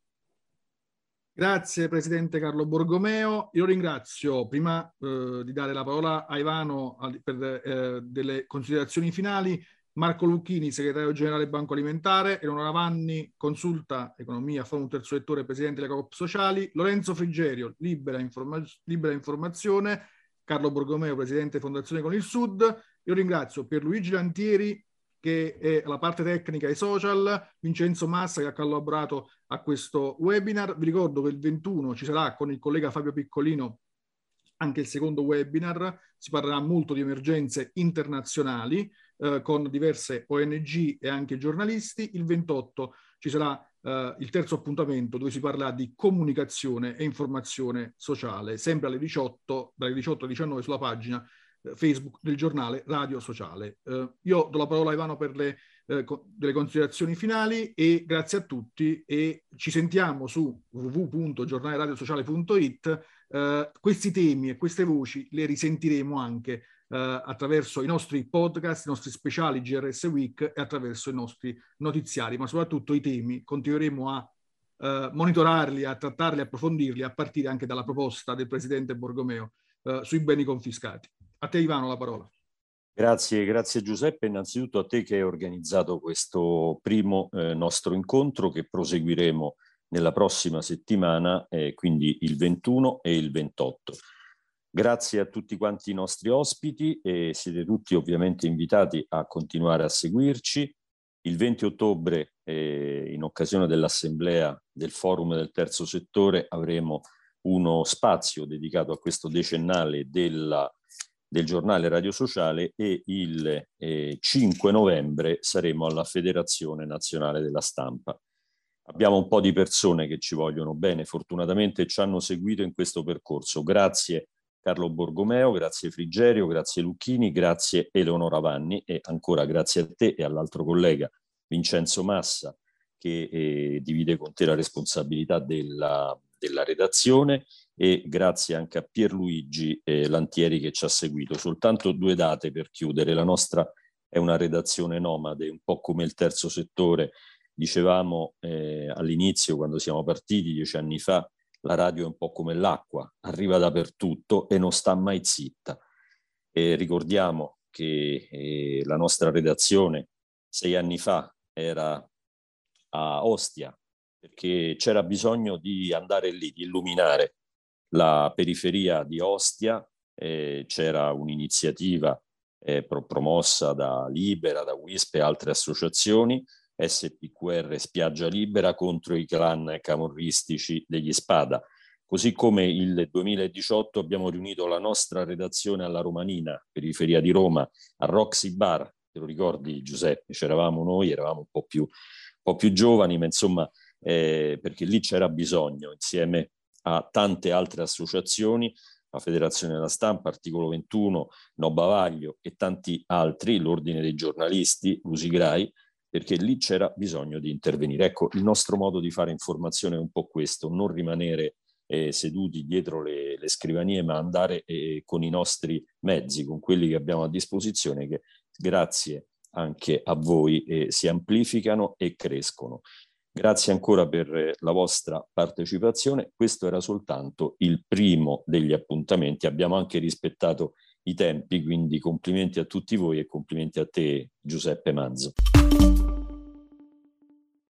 Grazie Presidente Carlo Borgomeo. Io ringrazio, prima eh, di dare la parola a Ivano per eh, delle considerazioni finali, Marco Lucchini, Segretario Generale Banco Alimentare, Eleonora Vanni, Consulta Economia, Forum Terzo Settore, Presidente delle Coop Sociali, Lorenzo Frigerio, Libera, Informa- Libera Informazione, Carlo Borgomeo, Presidente Fondazione Con il Sud. Io ringrazio Pierluigi Lantieri, che è la parte tecnica e social, Vincenzo Massa, che ha collaborato a questo webinar. Vi ricordo che il ventuno ci sarà con il collega Fabio Piccolino anche il secondo webinar. Si parlerà molto di emergenze internazionali eh, con diverse O N G e anche giornalisti. Il ventotto ci sarà eh, il terzo appuntamento dove si parlerà di comunicazione e informazione sociale, sempre alle diciotto, dalle diciotto alle diciannove sulla pagina Facebook del giornale Radio Sociale. Eh, io do la parola a Ivano per le eh, co- delle considerazioni finali e grazie a tutti e ci sentiamo su w w w punto giornale radio sociale punto i t. Eh, questi temi e queste voci le risentiremo anche eh, attraverso i nostri podcast, i nostri speciali G R S Week e attraverso i nostri notiziari, ma soprattutto i temi continueremo a eh, monitorarli, a trattarli, a approfondirli a partire anche dalla proposta del Presidente Borgomeo eh, sui beni confiscati. A te Ivano la parola. Grazie, grazie Giuseppe, innanzitutto a te che hai organizzato questo primo eh, nostro incontro che proseguiremo nella prossima settimana, eh, quindi il ventuno e il ventotto. Grazie a tutti quanti i nostri ospiti e siete tutti ovviamente invitati a continuare a seguirci. Il venti ottobre, eh, in occasione dell'assemblea del Forum del Terzo Settore, avremo uno spazio dedicato a questo decennale della del giornale Radio Sociale e il eh, cinque novembre saremo alla Federazione Nazionale della Stampa. Abbiamo un po' di persone che ci vogliono bene, fortunatamente ci hanno seguito in questo percorso. Grazie Carlo Borgomeo, grazie Frigerio, grazie Lucchini, grazie Eleonora Vanni e ancora grazie a te e all'altro collega Vincenzo Massa che eh, divide con te la responsabilità della, della redazione e grazie anche a Pierluigi eh, Lantieri che ci ha seguito. Soltanto due date per chiudere. La nostra è una redazione nomade, un po' come il terzo settore. Dicevamo eh, all'inizio, quando siamo partiti dieci anni fa, la radio è un po' come l'acqua, arriva dappertutto e non sta mai zitta. E ricordiamo che eh, la nostra redazione sei anni fa era a Ostia, perché c'era bisogno di andare lì, di illuminare la periferia di Ostia. Eh, c'era un'iniziativa eh, pro- promossa da Libera, da W I S P e altre associazioni, S P Q R Spiaggia Libera, contro i clan camorristici degli Spada. Così come il duemiladiciotto abbiamo riunito la nostra redazione alla Romanina, periferia di Roma, a Roxy Bar. Te lo ricordi Giuseppe? C'eravamo noi, eravamo un po' più, un po' più giovani, ma insomma, eh, perché lì c'era bisogno, insieme a tante altre associazioni, la Federazione della Stampa, Articolo ventuno, No Bavaglio e tanti altri, l'Ordine dei Giornalisti, Lusigrai, perché lì c'era bisogno di intervenire. Ecco, il nostro modo di fare informazione è un po' questo, non rimanere eh, seduti dietro le, le scrivanie, ma andare eh, con i nostri mezzi, con quelli che abbiamo a disposizione, che grazie anche a voi eh, si amplificano e crescono. Grazie ancora per la vostra partecipazione. Questo era soltanto il primo degli appuntamenti. Abbiamo anche rispettato i tempi, quindi complimenti a tutti voi e complimenti a te Giuseppe Manzo.